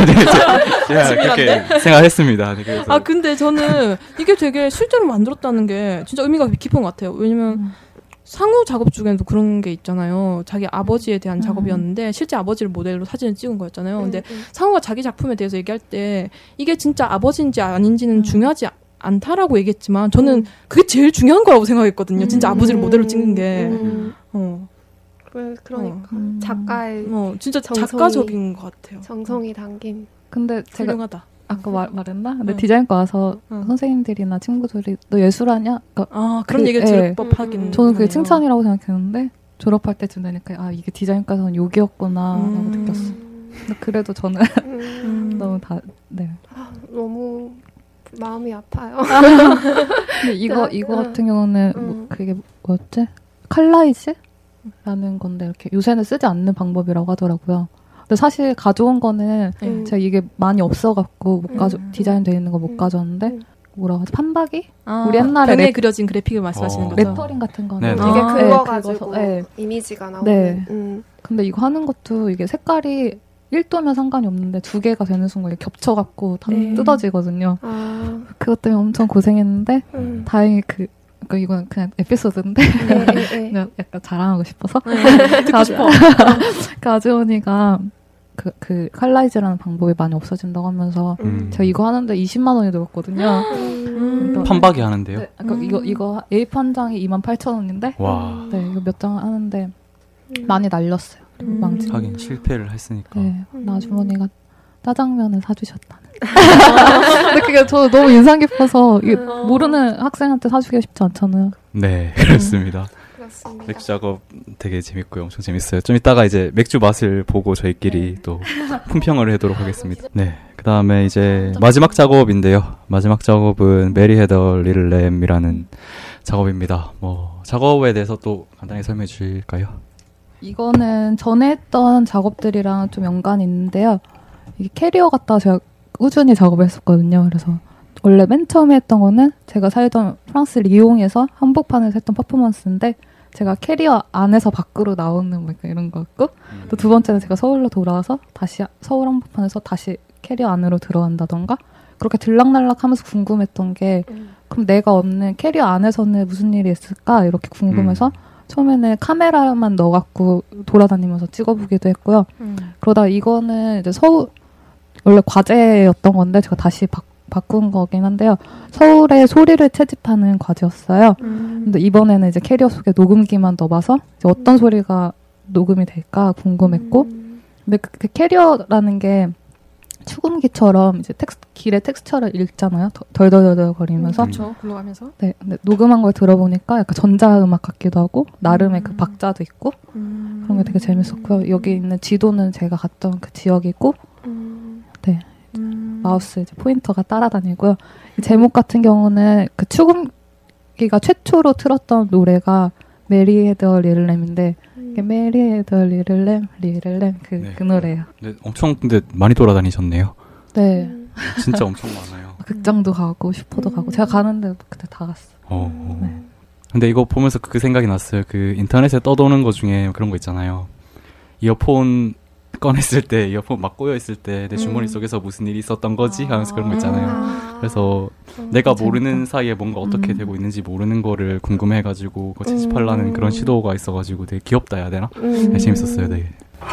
제가 그렇게 생각했습니다. 네, 그래서. 아 근데 저는 이게 되게 실제로 만들었다는 게 진짜 의미가 깊은 것 같아요. 왜냐면 음. 상우 작업 중에도 그런 게 있잖아요. 자기 아버지에 대한 음. 작업이었는데 실제 아버지를 모델로 사진을 찍은 거였잖아요. 음. 근데 상우가 자기 작품에 대해서 얘기할 때 이게 진짜 아버지인지 아닌지는 음. 중요하지 않다라고 얘기했지만 저는 음. 그게 제일 중요한 거라고 생각했거든요. 진짜 음. 아버지를 모델로 찍는 게. 음. 어. 그러니까 어. 작가의 어, 진짜 정성이, 작가적인 것 같아요. 정성이 담긴. 근데 제가 훌륭하다. 아까 말, 말했나? 근데 응. 디자인과 와서 응. 선생님들이나 친구들이 너 예술하냐? 그러니까 아 그런 그, 얘기를 들을 예. 법하긴 음. 저는 그게 칭찬이라고 생각했는데 졸업할 때쯤 되니까 아 이게 디자인과에서는 욕이었구나 음. 라고 느꼈어. 근데 그래도 저는 음. 너무 다 네. 아, 너무 마음이 아파요. 근데 이거 이거 같은 경우는 음. 뭐 그게 뭐였지? 칼라이즈? 라는 건데 이렇게 요새는 쓰지 않는 방법이라고 하더라고요. 근데 사실 가져온 거는 음. 제가 이게 많이 없어갖고 못 가져 음. 디자인되어 있는 거 못 가져왔는데 음. 뭐라고 하지? 판박이? 아, 우리 옛날에 벽에 랩, 그려진 그래픽을 말씀하시는 어. 거죠? 레터링 같은 거는 이게 아, 그려가지고 네, 네. 이미지가 나오는. 네. 음. 근데 이거 하는 것도 이게 색깔이 일 도면 상관이 없는데 두 개가 되는 순간 겹쳐갖고 다 네. 뜯어지거든요. 아. 그것 때문에 엄청 고생했는데 음. 다행히 그 그러니까 이건 그냥 에피소드인데 네, 네, 네. 약간 자랑하고 싶어서 네, 가져 가져오니까 그, 그, 칼라이즈라는 방법이 많이 없어진다고 하면서, 음. 제가 이거 하는데 이십만 원이 들었거든요. 음. 그러니까, 판박이 하는데요? 네, 그러니까 음. 이거, 이거 에이포 한 장이 이만 팔천 원인데, 와. 네, 이거 몇 장 하는데, 음. 많이 날렸어요. 그리고 음. 망치. 하긴, 실패를 했으니까. 네, 나 아주머니가 짜장면을 사주셨다는. 근데 그게 저 너무 인상 깊어서, 이게 모르는 학생한테 사주기가 쉽지 않잖아요. 네, 그렇습니다. 맥주 작업 되게 재밌고요. 엄청 재밌어요. 좀 이따가 이제 맥주 맛을 보고 저희끼리 네. 또 품평을 하도록 하겠습니다. 네. 그 다음에 이제 마지막 작업인데요. 마지막 작업은 메리 헤더 리틀 램이라는 작업입니다. 뭐, 작업에 대해서 또 간단히 설명해 주실까요? 이거는 전에 했던 작업들이랑 좀 연관이 있는데요. 이게 캐리어 갖다가 제가 꾸준히 작업을 했었거든요. 그래서 원래 맨 처음에 했던 거는 제가 살던 프랑스 리옹에서 한복판에서 했던 퍼포먼스인데 제가 캐리어 안에서 밖으로 나오는 뭐 이런 거였고 음. 또 두 번째는 제가 서울로 돌아와서 다시 서울 한복판에서 다시 캐리어 안으로 들어간다던가 그렇게 들락날락하면서 궁금했던 게 음. 그럼 내가 없는 캐리어 안에서는 무슨 일이 있을까 이렇게 궁금해서 음. 처음에는 카메라만 넣어갖고 돌아다니면서 찍어보기도 했고요. 음. 그러다 이거는 이제 서울 원래 과제였던 건데 제가 다시 바, 바꾼 거긴 한데요. 서울에 소리를 채집하는 과제였어요. 음. 근데 이번에는 이제 캐리어 속에 녹음기만 넣어봐서 이제 어떤 음. 소리가 녹음이 될까 궁금했고, 음. 근데 그, 그 캐리어라는 게 축음기처럼 이제 텍스, 길의 텍스처를 읽잖아요. 덜덜덜덜 거리면서. 음, 그렇죠. 굴러가면서. 네. 근데 녹음한 걸 들어보니까 약간 전자음악 같기도 하고 나름의 음. 그 박자도 있고 음. 그런 게 되게 재밌었고요. 여기 있는 지도는 제가 갔던 그 지역이고, 음. 네. 음. 마우스 이제 포인터가 따라다니고요. 제목 같은 경우는 그 축음기가 최초로 틀었던 노래가 메리 헤더 리틀 램인데 음. 메리 헤더 리틀 램 리틀 램 그 네. 그 노래예요. 네, 엄청 근데 많이 돌아다니셨네요. 네. 진짜 엄청 많아요. 극장도 가고 슈퍼도 음. 가고 제가 가는데 그때 다 갔어. 어. 네. 근데 이거 보면서 그 생각이 났어요. 그 인터넷에 떠도는 거 중에 그런 거 있잖아요. 이어폰 꺼냈을 때 이어폰 막 꼬여있을 때 내 주머니 음. 속에서 무슨 일이 있었던 거지? 하면서 그런 거 있잖아요. 아. 그래서 음, 내가 모르는 재밌다. 사이에 뭔가 어떻게 음. 되고 있는지 모르는 거를 궁금해가지고 그거 채집하려는 음. 그런 시도가 있어가지고 되게 귀엽다 해야 되나? 음. 네, 재밌었어요 되게.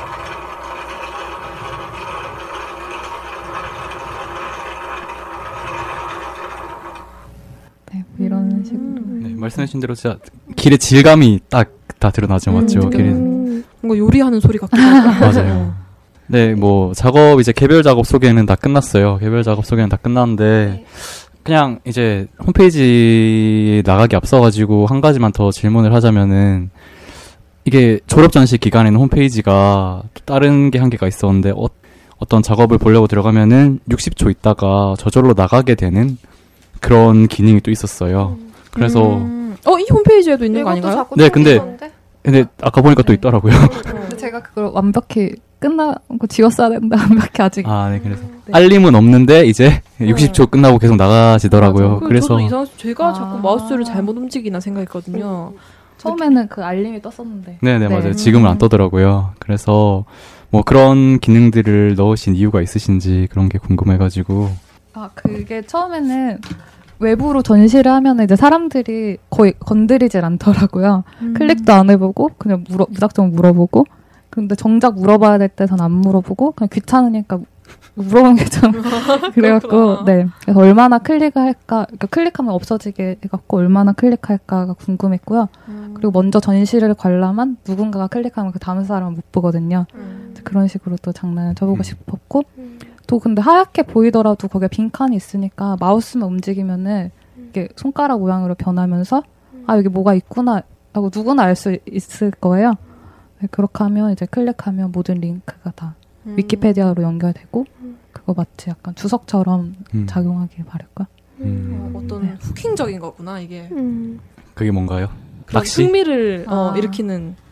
네, 뭐 이런 음. 식으로. 네, 말씀하신 대로 진짜 길의 질감이 딱 다 드러나죠, 맞죠? 음, 길의... 뭔가 요리하는 소리 같기도 하고. 맞아요. 네, 뭐 작업 이제 개별 작업 소개는 다 끝났어요. 개별 작업 소개는 다 끝났는데 그냥 이제 홈페이지 나가기 앞서가지고 한 가지만 더 질문을 하자면은 이게 졸업 전시 기간에는 홈페이지가 또 다른 게 한계가 있었는데 어, 어떤 작업을 보려고 들어가면은 육십 초 있다가 저절로 나가게 되는 그런 기능이 또 있었어요. 그래서 음. 어, 이 홈페이지에도 있는 거 아닌가요? 네, 근데 근데 아까 보니까 또 있더라고요. 근데 제가 그걸 완벽히 끝나고 지웠어야 된다. 완벽히 아직. 아, 네, 그래서 네. 알림은 없는데 이제 네. 육십 초 끝나고 계속 나가지더라고요. 맞아. 그래서 저도 이상 제가 아. 자꾸 마우스를 잘못 움직이나 생각했거든요. 음. 처음에는 그 알림이 떴었는데. 네, 네, 맞아요. 지금은 안 떠더라고요. 그래서 뭐 그런 기능들을 넣으신 이유가 있으신지 그런 게 궁금해가지고. 아, 그게 처음에는 외부로 전시를 하면 이제 사람들이 거의 건드리질 않더라고요. 음. 클릭도 안 해보고 그냥 물어, 무작정 물어보고. 근데 정작 물어봐야 될 때선 안 물어보고 그냥 귀찮으니까 물어보는 게 좀 그래갖고 네 그래서 얼마나 클릭을 할까 그러니까 클릭하면 없어지게 해갖고 얼마나 클릭할까가 궁금했고요. 음. 그리고 먼저 전시를 관람한 누군가가 클릭하면 그 다음 사람은 못 보거든요. 음. 그런 식으로 또 장난을 쳐보고 음. 싶었고 음. 또 근데 하얗게 보이더라도 거기에 빈칸이 있으니까 마우스만 움직이면은 이게 손가락 모양으로 변하면서 음. 아 여기 뭐가 있구나 하고 누구나 알 수 있을 거예요. 네, 그렇게 하면 이제 클릭하면 모든 링크가 다 음. 위키페디아로 연결되고 음. 그거 마치 약간 주석처럼 음. 작용하길 바랄까. 음. 어, 어떤 네. 후킹적인 거구나 이게. 음. 그게 뭔가요? 낚시? 흥미를 아. 어, 일으키는.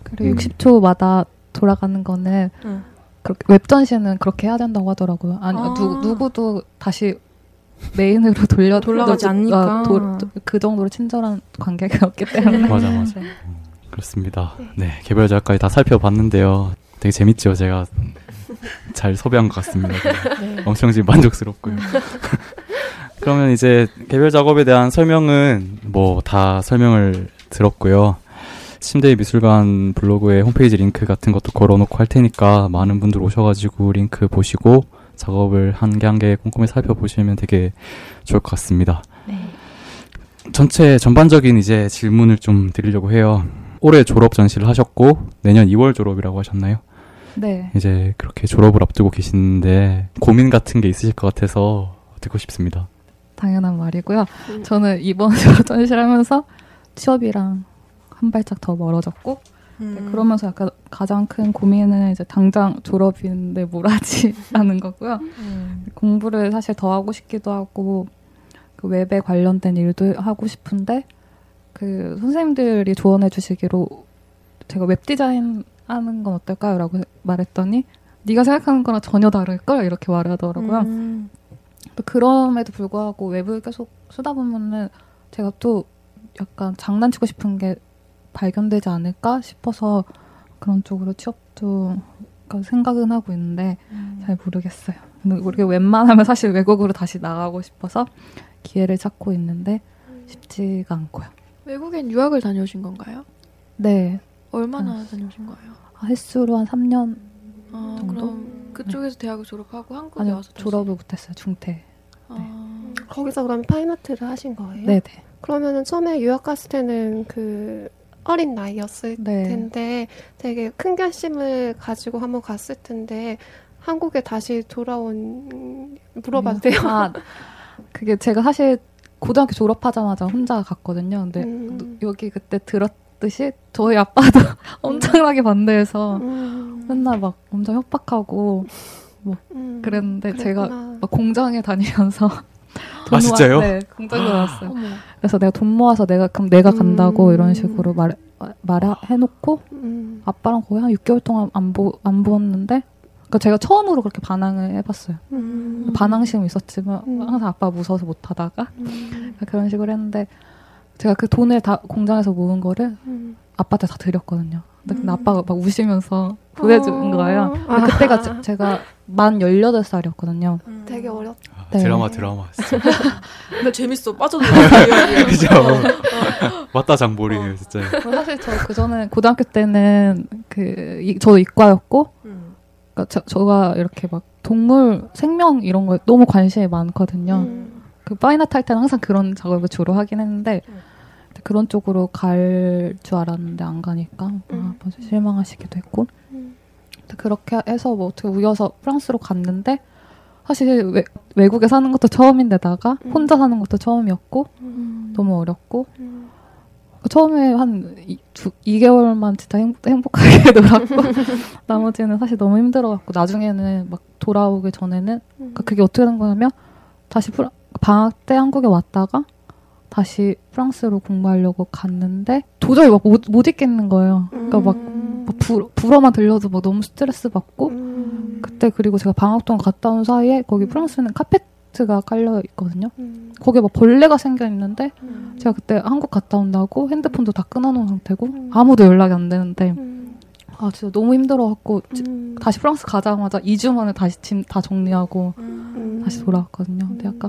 그리고 음. 육십 초마다 돌아가는 거는 음. 그렇게, 웹 전시는 그렇게 해야 된다고 하더라고요. 아니 아. 누, 누구도 다시 메인으로 돌려 돌아가지 않으니까 아, 도, 도, 그 정도로 친절한 관계가 없기 때문에 맞아 맞아. 음, 그렇습니다. 네, 개별 작가까지 다 살펴봤는데요. 되게 재밌죠. 제가 잘 섭외한 것 같습니다. 네. 엄청 지금 만족스럽고요. 음. 그러면 이제 개별 작업에 대한 설명은 뭐 다 설명을 들었고요. 침대의 미술관 블로그에 홈페이지 링크 같은 것도 걸어놓고 할 테니까 많은 분들 오셔가지고 링크 보시고 작업을 한 개 한 개 꼼꼼히 살펴보시면 되게 좋을 것 같습니다. 네. 전체 전반적인 이제 질문을 좀 드리려고 해요. 올해 졸업 전시를 하셨고 내년 이월 졸업이라고 하셨나요? 네. 이제 그렇게 졸업을 앞두고 계시는데 고민 같은 게 있으실 것 같아서 듣고 싶습니다. 당연한 말이고요. 음. 저는 이번 졸업 전시를 하면서 취업이랑 한 발짝 더 멀어졌고 음. 네, 그러면서 약간 가장 큰 고민은 이제 당장 졸업인데 뭘 하지? 라는 거고요. 음. 공부를 사실 더 하고 싶기도 하고 그 웹에 관련된 일도 하고 싶은데 그 선생님들이 조언해 주시기로 제가 웹 디자인 하는 건 어떨까요? 라고 말했더니 네가 생각하는 거랑 전혀 다를걸? 이렇게 말하더라고요. 음. 그럼에도 불구하고 웹을 계속 쓰다 보면은 제가 또 약간 장난치고 싶은 게 발견되지 않을까 싶어서 그런 쪽으로 취업도 생각은 하고 있는데 음. 잘 모르겠어요. 근데 우리가 웬만하면 사실 외국으로 다시 나가고 싶어서 기회를 찾고 있는데 쉽지가 않고요. 외국엔 유학을 다녀오신 건가요? 네. 얼마나 아, 다녀오신 거예요? 횟수로 한 삼 년 아, 정도? 그럼 그쪽에서 네. 대학을 졸업하고 한국에 아니요, 와서 졸업을 못했어요. 중퇴. 아. 네. 거기서 그럼 파인아트를 하신 거예요? 네네. 그러면은 처음에 유학 갔을 때는 그 어린 나이였을 네. 텐데 되게 큰 결심을 가지고 한번 갔을 텐데 한국에 다시 돌아온 물어봐도 돼요? 아, 그게 제가 사실 고등학교 졸업하자마자 혼자 갔거든요. 근데 음. 여기 그때 들었듯이 저희 아빠도 엄청나게 반대해서 음. 맨날 막 엄청 협박하고 뭐 음. 그랬는데 그랬구나. 제가 막 공장에 다니면서 아 진짜요? 네, 공장에 나왔어요. 그래서 내가 돈 모아서 내가 그럼 내가 간다고 음. 이런 식으로 말 말해놓고 음. 아빠랑 거의 한 육 개월 동안 안 보 안 보았는데, 그러니까 제가 처음으로 그렇게 반항을 해봤어요. 음. 반항심은 있었지만 음. 항상 아빠 무서워서 못 하다가 음. 그런 식으로 했는데 제가 그 돈을 다 공장에서 모은 거를 음. 아빠한테 다 드렸거든요. 근데, 근데 아빠가 막 우시면서 보내준 거예요. 아. 그때가 제, 제가 만 열여덟 살이었거든요. 음. 되게 어렸다. 네. 드라마 드라마 진짜. 근데 재밌어. 빠져들어. 그죠. 맞다 장보리네요 진짜. 사실 저 그 전에 고등학교 때는 그 이, 저도 이과였고, 음. 그러니까 저, 저가 이렇게 막 동물 생명 이런 거에 너무 관심이 많거든요. 음. 그 파인아트 할 때는 항상 그런 작업을 주로 하긴 했는데 음. 그런 쪽으로 갈 줄 알았는데 안 가니까 음. 아, 아빠 실망하시기도 했고. 음. 그렇게 해서 뭐 어떻게 우여서 프랑스로 갔는데. 사실 외, 외국에 사는 것도 처음인데다가 음. 혼자 사는 것도 처음이었고 음. 너무 어렵고 음. 처음에 한 이 개월만 진짜 행복, 행복하게 놀았고 나머지는 사실 너무 힘들어갖고 나중에는 막 돌아오기 전에는 음. 그러니까 그게 어떻게 된 거냐면 다시 프라, 방학 때 한국에 왔다가 다시 프랑스로 공부하려고 갔는데 도저히 막 못 못 있겠는 거예요. 그러니까 막, 막 불, 불어만 들려도 막 너무 스트레스 받고 음. 그때 그리고 제가 방학 동안 갔다 온 사이에 거기 프랑스는 카페트가 깔려 있거든요. 음. 거기에 막 벌레가 생겨 있는데 음. 제가 그때 한국 갔다 온다고 핸드폰도 다 끊어놓은 상태고 음. 아무도 연락이 안 되는데 음. 아 진짜 너무 힘들어갖고 음. 다시 프랑스 가자마자 이 주 만에 다시 짐 다 정리하고 음. 다시 돌아왔거든요. 근데 약간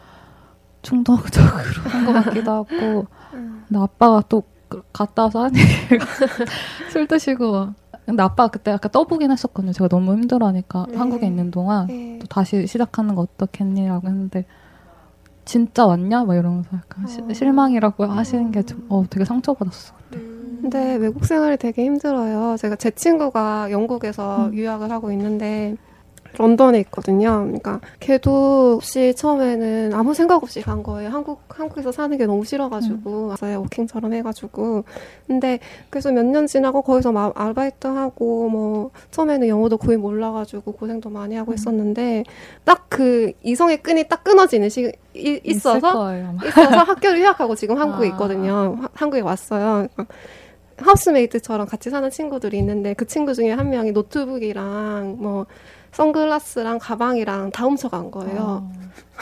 충동적으로 한 것 같기도 하고 근데 아빠가 또 갔다 와서 한 얘기가 술 드시고 막 근데 아빠가 그때 약간 떠보긴 했었거든요. 제가 너무 힘들어하니까 네. 한국에 있는 동안 네. 또 다시 시작하는 거 어떻겠니라고 했는데 진짜 왔냐? 막 이러면서 약간 시, 어. 실망이라고 하시는 게 좀 어, 되게 상처받았어. 그때. 근데 외국 생활이 되게 힘들어요. 제가 제 친구가 영국에서 음. 유학을 하고 있는데 런던에 있거든요. 그러니까 걔도 혹시 처음에는 아무 생각 없이 간 거예요. 한국 한국에서 사는 게 너무 싫어가지고 음. 워킹처럼 해가지고. 근데 그래서 몇 년 지나고 거기서 막 아르바이트 하고 뭐 처음에는 영어도 거의 몰라가지고 고생도 많이 하고 음. 있었는데 딱 그 이성의 끈이 딱 끊어지는 시 이, 있어서 거예요, 있어서 학교를 휴학하고 지금 한국에 아. 있거든요. 하, 한국에 왔어요. 그러니까 하우스메이트처럼 같이 사는 친구들이 있는데 그 친구 중에 한 명이 노트북이랑 뭐 선글라스랑 가방이랑 다 훔쳐간 거예요. 어.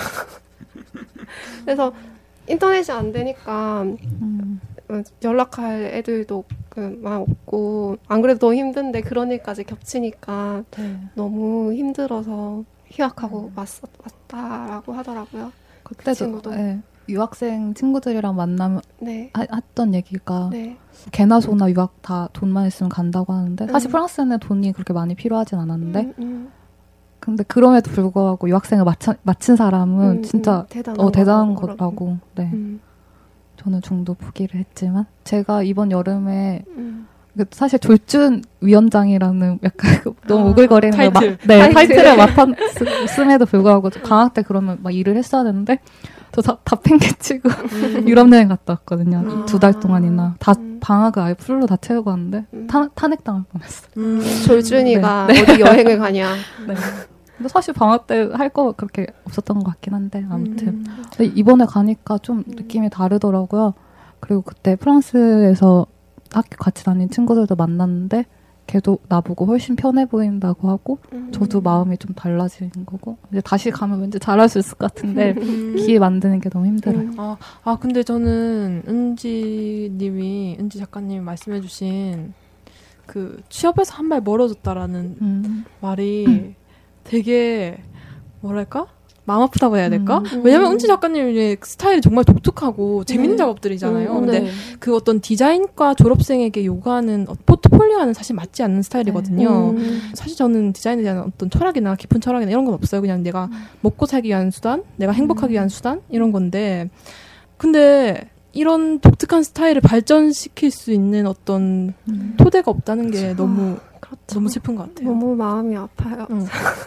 그래서 인터넷이 안 되니까 음. 연락할 애들도 막 없고 안 그래도 너무 힘든데 그런 일까지 겹치니까 네. 너무 힘들어서 휴학하고 음. 왔, 왔다라고 하더라고요. 그때 그 친구도 네. 유학생 친구들이랑 만나면 네. 하, 했던 얘기가 네. 개나 소나 유학 다 돈만 있으면 간다고 하는데 사실 음. 프랑스는 돈이 그렇게 많이 필요하진 않았는데 음, 음. 근데 그럼에도 불구하고 유학생을 마치, 마친 사람은 음, 진짜 음, 대단한, 어, 대단한 거라고. 네. 음. 저는 중도 포기를 했지만 제가 이번 여름에 음. 사실 졸준 위원장이라는 약간 너무 아, 오글거리는 타이틀. 거 마, 네, 타이틀을 맡았음에도 불구하고 방학 때 그러면 막 일을 했어야 되는데 저 다, 다 팽개치고 음. 유럽 여행 갔다 왔거든요. 아. 두 달 동안이나 다 음. 방학을 아예 풀로 다 채우고 왔는데 음. 탄, 탄핵당할 뻔했어요. 음. 졸준이가 네. 어디 여행을 가냐. 네. 근데 사실 방학 때 할 거 그렇게 없었던 것 같긴 한데 아무튼 음. 근데 이번에 가니까 좀 느낌이 다르더라고요. 그리고 그때 프랑스에서 학교 같이 다닌 친구들도 만났는데 걔도 나보고 훨씬 편해 보인다고 하고 음. 저도 마음이 좀 달라지는 거고 이제 다시 가면 왠지 잘할 수 있을 것 같은데 음. 기회 만드는 게 너무 힘들어요. 음. 아, 아 근데 저는 은지님이 은지 작가님이 말씀해주신 그 취업에서 한 발 멀어졌다라는 음. 말이 음. 되게 뭐랄까? 마음 아프다고 해야 될까? 음. 왜냐면 은지 작가님의 스타일이 정말 독특하고 재밌는 네. 작업들이잖아요. 음, 근데 네. 그 어떤 디자인과 졸업생에게 요구하는 포트폴리오와는 사실 맞지 않는 스타일이거든요. 네. 음. 사실 저는 디자인에 대한 어떤 철학이나 깊은 철학이나 이런 건 없어요. 그냥 내가 음. 먹고 살기 위한 수단, 내가 행복하기 위한 수단 이런 건데 근데 이런 독특한 스타일을 발전시킬 수 있는 어떤 음. 토대가 없다는 게 그렇죠. 너무 그렇죠. 너무 슬픈 것 같아요. 너무 마음이 아파요. 응.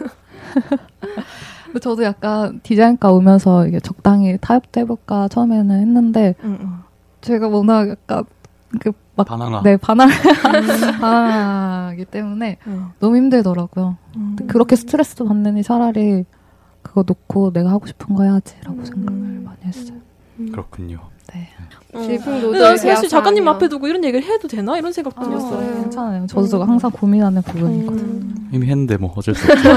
근데 저도 약간 디자인과 오면서 이게 적당히 타협도 해볼까 처음에는 했는데 응, 응. 제가 워낙 약간 그 막 바나나 네 바나 바나나이기 때문에 응. 너무 힘들더라고요. 음. 그렇게 스트레스 받느니 차라리 그거 놓고 내가 하고 싶은 거 해야지라고 음. 생각을 많이 했어요. 음. 그렇군요. 네. 어. 사실 작가님 앞에 두고 이런 얘기를 해도 되나 이런 생각도 들었어요. 아, 네. 괜찮아요. 저도 음. 항상 고민하는 부분이거든요. 음. 이미 했는데 뭐 어쩔 수 없죠.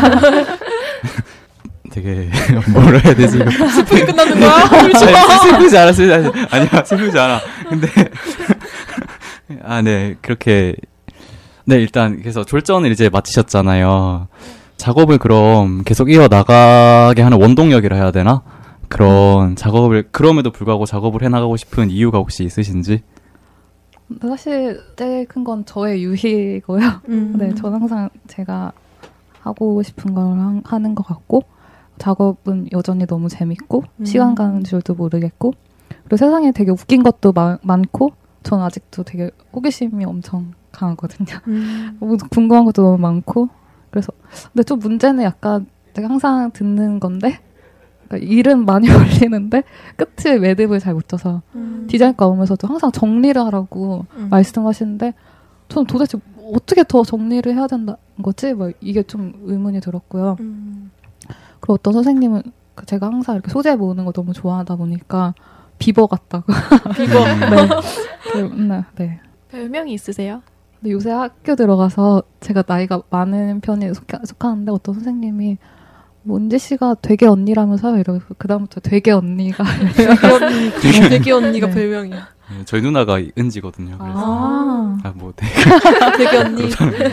되게 뭐라 해야 되지? 슬프게 끝나는 거야? 슬프지 않아, 슬프지 않아. 아니야, 슬프지 않아. 근데 아, 네, 그렇게 네 일단 그래서 졸전을 이제 마치셨잖아요. 작업을 그럼 계속 이어 나가게 하는 원동력이라 해야 되나? 그런 음. 작업을 그럼에도 불구하고 작업을 해나가고 싶은 이유가 혹시 있으신지? 사실 제일 큰 건 저의 유희고요. 음. 네, 저는 항상 제가 하고 싶은 걸 하, 하는 것 같고 작업은 여전히 너무 재밌고 음. 시간 가는 줄도 모르겠고 그리고 세상에 되게 웃긴 것도 마, 많고 저는 아직도 되게 호기심이 엄청 강하거든요. 음. 너무 궁금한 것도 너무 많고 그래서 근데 좀 문제는 약간 제가 항상 듣는 건데 그러니까 일은 많이 걸리는데 끝을 매듭을 잘 못 져서 음. 디자인과 오면서도 항상 정리를 하라고 음. 말씀하시는데 저는 도대체 어떻게 더 정리를 해야 된다는 거지? 뭐 이게 좀 의문이 들었고요. 음. 그리고 어떤 선생님은 제가 항상 이렇게 소재 모으는 거 너무 좋아하다 보니까 비버 같다고. 비버. 네. 네. 네. 별명이 있으세요? 근데 요새 학교 들어가서 제가 나이가 많은 편에 속하, 속하는데 어떤 선생님이 뭐 은지 씨가 되게 언니라면서요? 이러면서 그다음부터 되게 언니가 되게 언니 되게, 되게 언니가 네. 별명이야. 네, 저희 누나가 은지거든요. 그래서 아, 아 뭐 되게 되게 언니.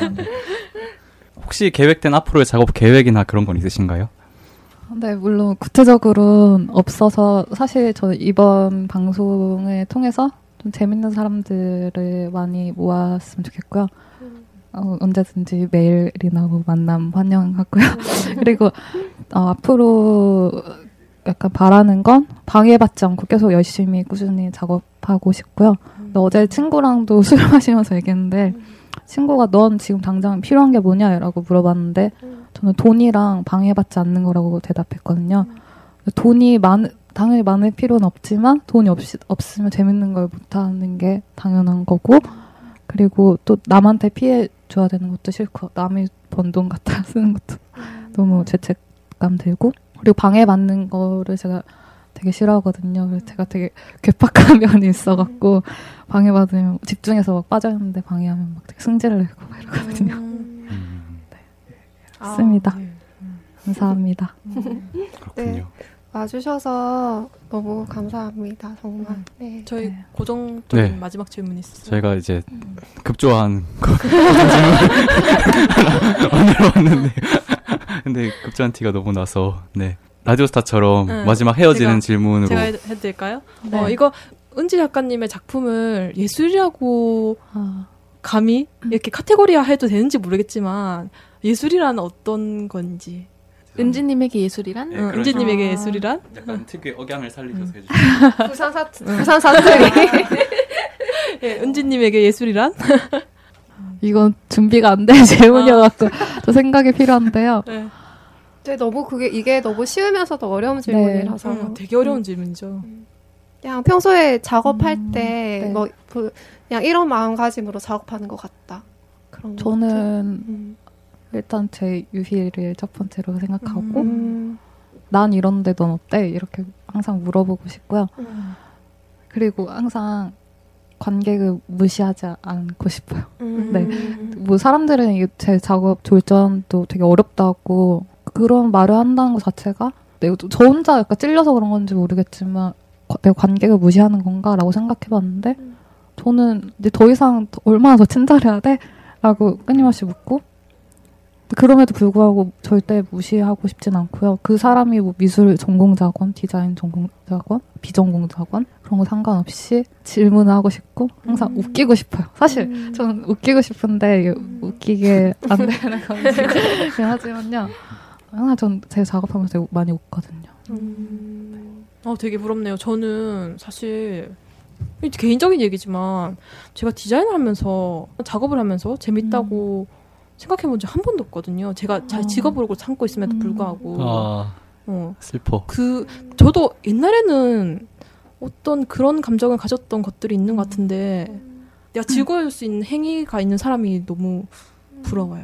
혹시 계획된 앞으로의 작업 계획이나 그런 건 있으신가요? 네, 물론 구체적으로는 없어서 사실 저 이번 방송을 통해서 좀 재밌는 사람들을 많이 모았으면 좋겠고요. 어, 언제든지 메일이나 뭐 만남 환영하고요. 그리고 어, 앞으로 약간 바라는 건 방해받지 않고 계속 열심히 꾸준히 작업하고 싶고요. 근데 어제 친구랑도 술 마시면서 얘기했는데 친구가 넌 지금 당장 필요한 게 뭐냐라고 물어봤는데 저는 돈이랑 방해받지 않는 거라고 대답했거든요. 돈이 많, 당연히 많을 필요는 없지만 돈이 없, 없으면 재밌는 걸 못하는 게 당연한 거고 그리고 또 남한테 피해 줘야 되는 것도 싫고 남이 번 돈 갖다 쓰는 것도 너무 죄책감 들고 그리고 방해받는 거를 제가 되게 싫어하거든요. 그래서 제가 되게 괴팍한 면이 있어갖고 방해받으면 집중해서 막 빠져있는데 방해하면 막 되게 승질을 내고 막 이러거든요. 음. 네. 그렇습니다. 아, 네. 감사합니다. 그렇군요. 네. 와주셔서 너무 감사합니다. 정말. 네. 저희 네. 고정적인 네. 마지막 질문이 있어요. 저희가 이제 급조한 거 오늘 왔는데 근데 급조한 티가 너무 나서 네 라디오스타처럼 네. 마지막 헤어지는 제가, 질문으로 제가 해, 해드릴까요? 네. 어, 이거 은지 작가님의 작품을 예술이라고 아, 감히 이렇게 카테고리화 해도 되는지 모르겠지만 예술이란 어떤 건지. 은지님에게 예술이란? 네, 응, 그런 은지님에게 식으로. 예술이란? 약간 특유의 억양을 살리셔서 해주세요. 부산 사투, 부산 사투리. 예, 은지님에게 예술이란? 이건 준비가 안 된 질문이어갖고 또 생각이 필요한데요. 네. 근데 너무 그게 이게 너무 쉬우면서도 어려운 질문이라서 음, 되게 어려운 질문이죠. 그냥 평소에 작업할 음, 때 네. 뭐 그냥 이런 마음가짐으로 작업하는 것 같다. 그런 것 같아요. 저는 음. 일단 제 유희를 첫 번째로 생각하고 음. 난 이런데 넌 어때? 이렇게 항상 물어보고 싶고요. 음. 그리고 항상 관객을 무시하지 않고 싶어요. 음. 네. 뭐 사람들은 이게 제 작업 졸전도 되게 어렵다고 그런 말을 한다는 것 자체가 내가 저 혼자 약간 찔려서 그런 건지 모르겠지만 내가 관객을 무시하는 건가라고 생각해봤는데 음. 저는 이제 더 이상 얼마나 더 친절해야 돼? 라고 끊임없이 묻고 그럼에도 불구하고 절대 무시하고 싶진 않고요. 그 사람이 뭐 미술 전공자건 디자인 전공자건 비전공자건 그런 거 상관없이 질문을 하고 싶고 항상 음. 웃기고 싶어요. 사실 음. 저는 웃기고 싶은데 이게 음. 웃기게 안 되는 건지 하지만요. 항상 전 제 작업하면서 되게 많이 웃거든요. 음. 어, 되게 부럽네요. 저는 사실 개인적인 얘기지만 제가 디자인을 하면서 작업을 하면서 재밌다고 음. 생각해본 적 한 번도 없거든요. 제가 잘 어. 직업으로 삼고 있음에도 음. 불구하고 아 어, 슬퍼. 그 저도 옛날에는 어떤 그런 감정을 가졌던 것들이 있는 것 같은데 내가 즐거워할 수 있는 행위가 있는 사람이 너무 부러워요.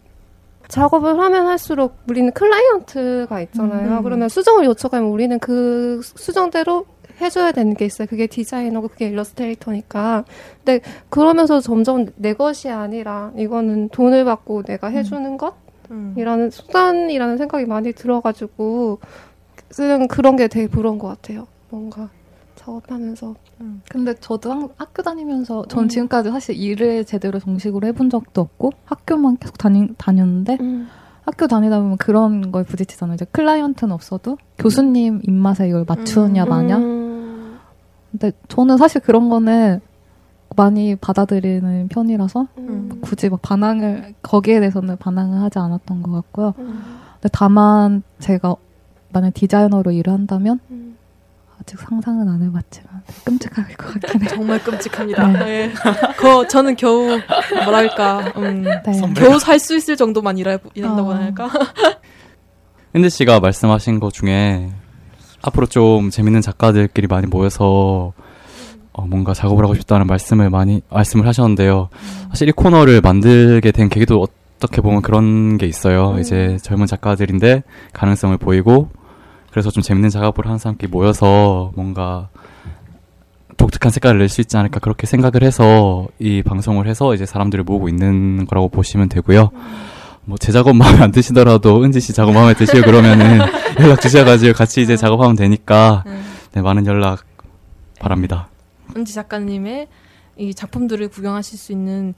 작업을 하면 할수록 우리는 클라이언트가 있잖아요. 음. 그러면 수정을 요청하면 우리는 그 수정대로 해줘야 되는 게 있어요. 그게 디자이너고 그게 일러스트레이터니까. 근데 그러면서 점점 내 것이 아니라 이거는 돈을 받고 내가 해주는 음. 것이라는 수단이라는 생각이 많이 들어가지고 그냥 그런 게 되게 부러운 것 같아요. 뭔가 작업하면서. 근데 저도 한, 학교 다니면서 전 음. 지금까지 사실 일을 제대로 정식으로 해본 적도 없고 학교만 계속 다니, 다녔는데 음. 학교 다니다 보면 그런 거에 부딪히잖아요. 이제 클라이언트는 없어도 교수님 입맛에 이걸 맞추냐 마냐. 음. 근데 저는 사실 그런 거는 많이 받아들이는 편이라서 음. 굳이 막 반항을 거기에 대해서는 반항을 하지 않았던 것 같고요. 음. 근데 다만 제가 만약 디자이너로 일을 한다면 음. 아직 상상은 안 해봤지만 끔찍할 것 같긴 해요. 정말 끔찍합니다. 네. 네. 거, 저는 겨우 뭐랄까 음, 네. 겨우 살 수 있을 정도만 일하, 일한다고 어. 할까? 은지 씨가 말씀하신 것 중에 앞으로 좀 재밌는 작가들끼리 많이 모여서 어, 뭔가 작업을 하고 싶다는 말씀을 많이 말씀을 하셨는데요. 사실 이 코너를 만들게 된 계기도 어떻게 보면 그런 게 있어요. 음. 이제 젊은 작가들인데 가능성을 보이고 그래서 좀 재밌는 작업을 하는 사람끼리 모여서 뭔가 독특한 색깔을 낼 수 있지 않을까 그렇게 생각을 해서 이 방송을 해서 이제 사람들을 모으고 있는 거라고 보시면 되고요. 뭐 제 작업 마음에 안 드시더라도 은지 씨 작업 마음에 드시고 그러면은 연락 주셔가지고 같이 이제 작업하면 되니까 네, 많은 연락 바랍니다. 은지 작가님의 이 작품들을 구경하실 수 있는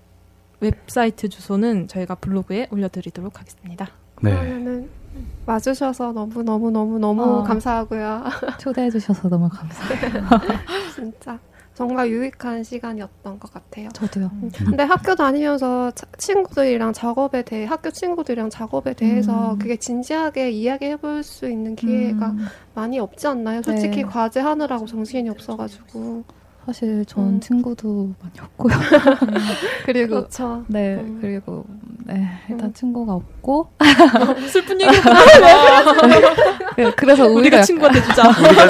웹사이트 주소는 저희가 블로그에 올려드리도록 하겠습니다. 네. 그러면은 와주셔서 너무 너무 너무 너무 어. 감사하고요. 초대해주셔서 너무 감사해요. 진짜 정말 유익한 시간이었던 것 같아요. 저도요. 근데 학교 다니면서 자, 친구들이랑 작업에 대해 학교 친구들이랑 작업에 대해서 음. 그게 진지하게 이야기해볼 수 있는 기회가 음, 많이 없지 않나요? 솔직히 네. 과제 하느라고 정신이 없어가지고. 사실 전 음. 친구도 많이 없고요. 그리고 그렇죠. 네 음. 그리고 네 일단 음. 친구가 없고 슬픈 얘기구나. 네, 그래서 오히려 우리가 약간, 친구한테 주자.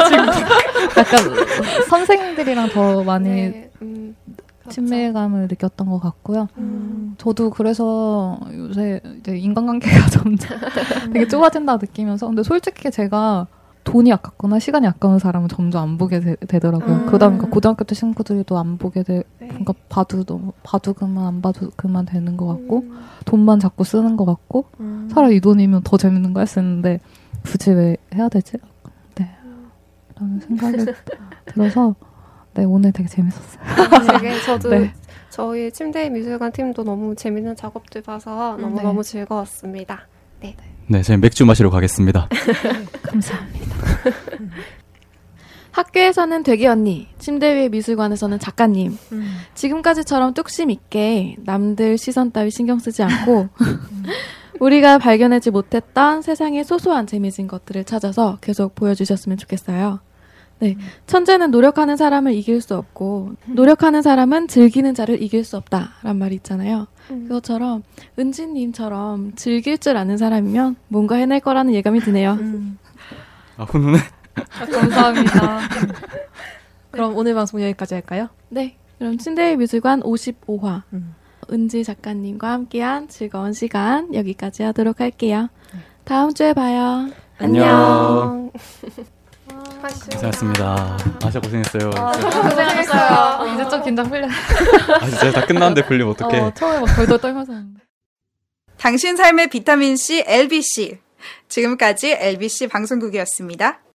약간 선생님들이랑 더 많이 네, 음, 그렇죠. 친밀감을 느꼈던 것 같고요. 음. 저도 그래서 요새 이제 인간관계가 점점 되게 좁아진다 느끼면서 근데 솔직히 제가 돈이 아깝거나 시간이 아까운 사람은 점점 안 보게 되, 되더라고요. 음. 그러다 보니까 고등학교 때 친구들도 안 보게 돼. 네. 그러니까 봐도 너무 봐도 그만 안 봐도 그만 되는 것 같고 음. 돈만 자꾸 쓰는 것 같고 음. 차라리 이 돈이면 더 재밌는 거 했었는데 굳이 왜 해야 되지? 네. 라는 생각이 들어서 네 오늘 되게 재밌었어요. 되게 저도 네. 저희 침대 미술관 팀도 너무 재밌는 작업들 봐서 너무 네. 너무 즐거웠습니다. 네. 네, 저희 맥주 마시러 가겠습니다. 감사합니다. 학교에서는 되기 언니, 침대 위의 미술관에서는 작가님. 음. 지금까지처럼 뚝심 있게 남들 시선 따위 신경 쓰지 않고 우리가 발견하지 못했던 세상의 소소한 재미진 것들을 찾아서 계속 보여주셨으면 좋겠어요. 네, 천재는 노력하는 사람을 이길 수 없고 노력하는 사람은 즐기는 자를 이길 수 없다란 말이 있잖아요. 음. 그것처럼 은지님처럼 즐길 줄 아는 사람이면 뭔가 해낼 거라는 예감이 드네요. 음. 아, 훈훈해. 아, 감사합니다. 그럼 오늘 방송 여기까지 할까요? 네, 그럼 침대의 미술관 오십오 화 음. 은지 작가님과 함께한 즐거운 시간 여기까지 하도록 할게요. 다음 주에 봐요. 안녕. 안녕. 고생하셨습니다. 아, 진짜 고생했어요. 아, 고생하셨어요. 이제 좀 긴장 풀려. 아, 진짜 다 끝났는데 풀리면 어떡해. 어, 처음에 막 덜덜 떨면서 하는데. 당신 삶의 비타민C 엘비씨. 지금까지 엘비씨 방송국이었습니다.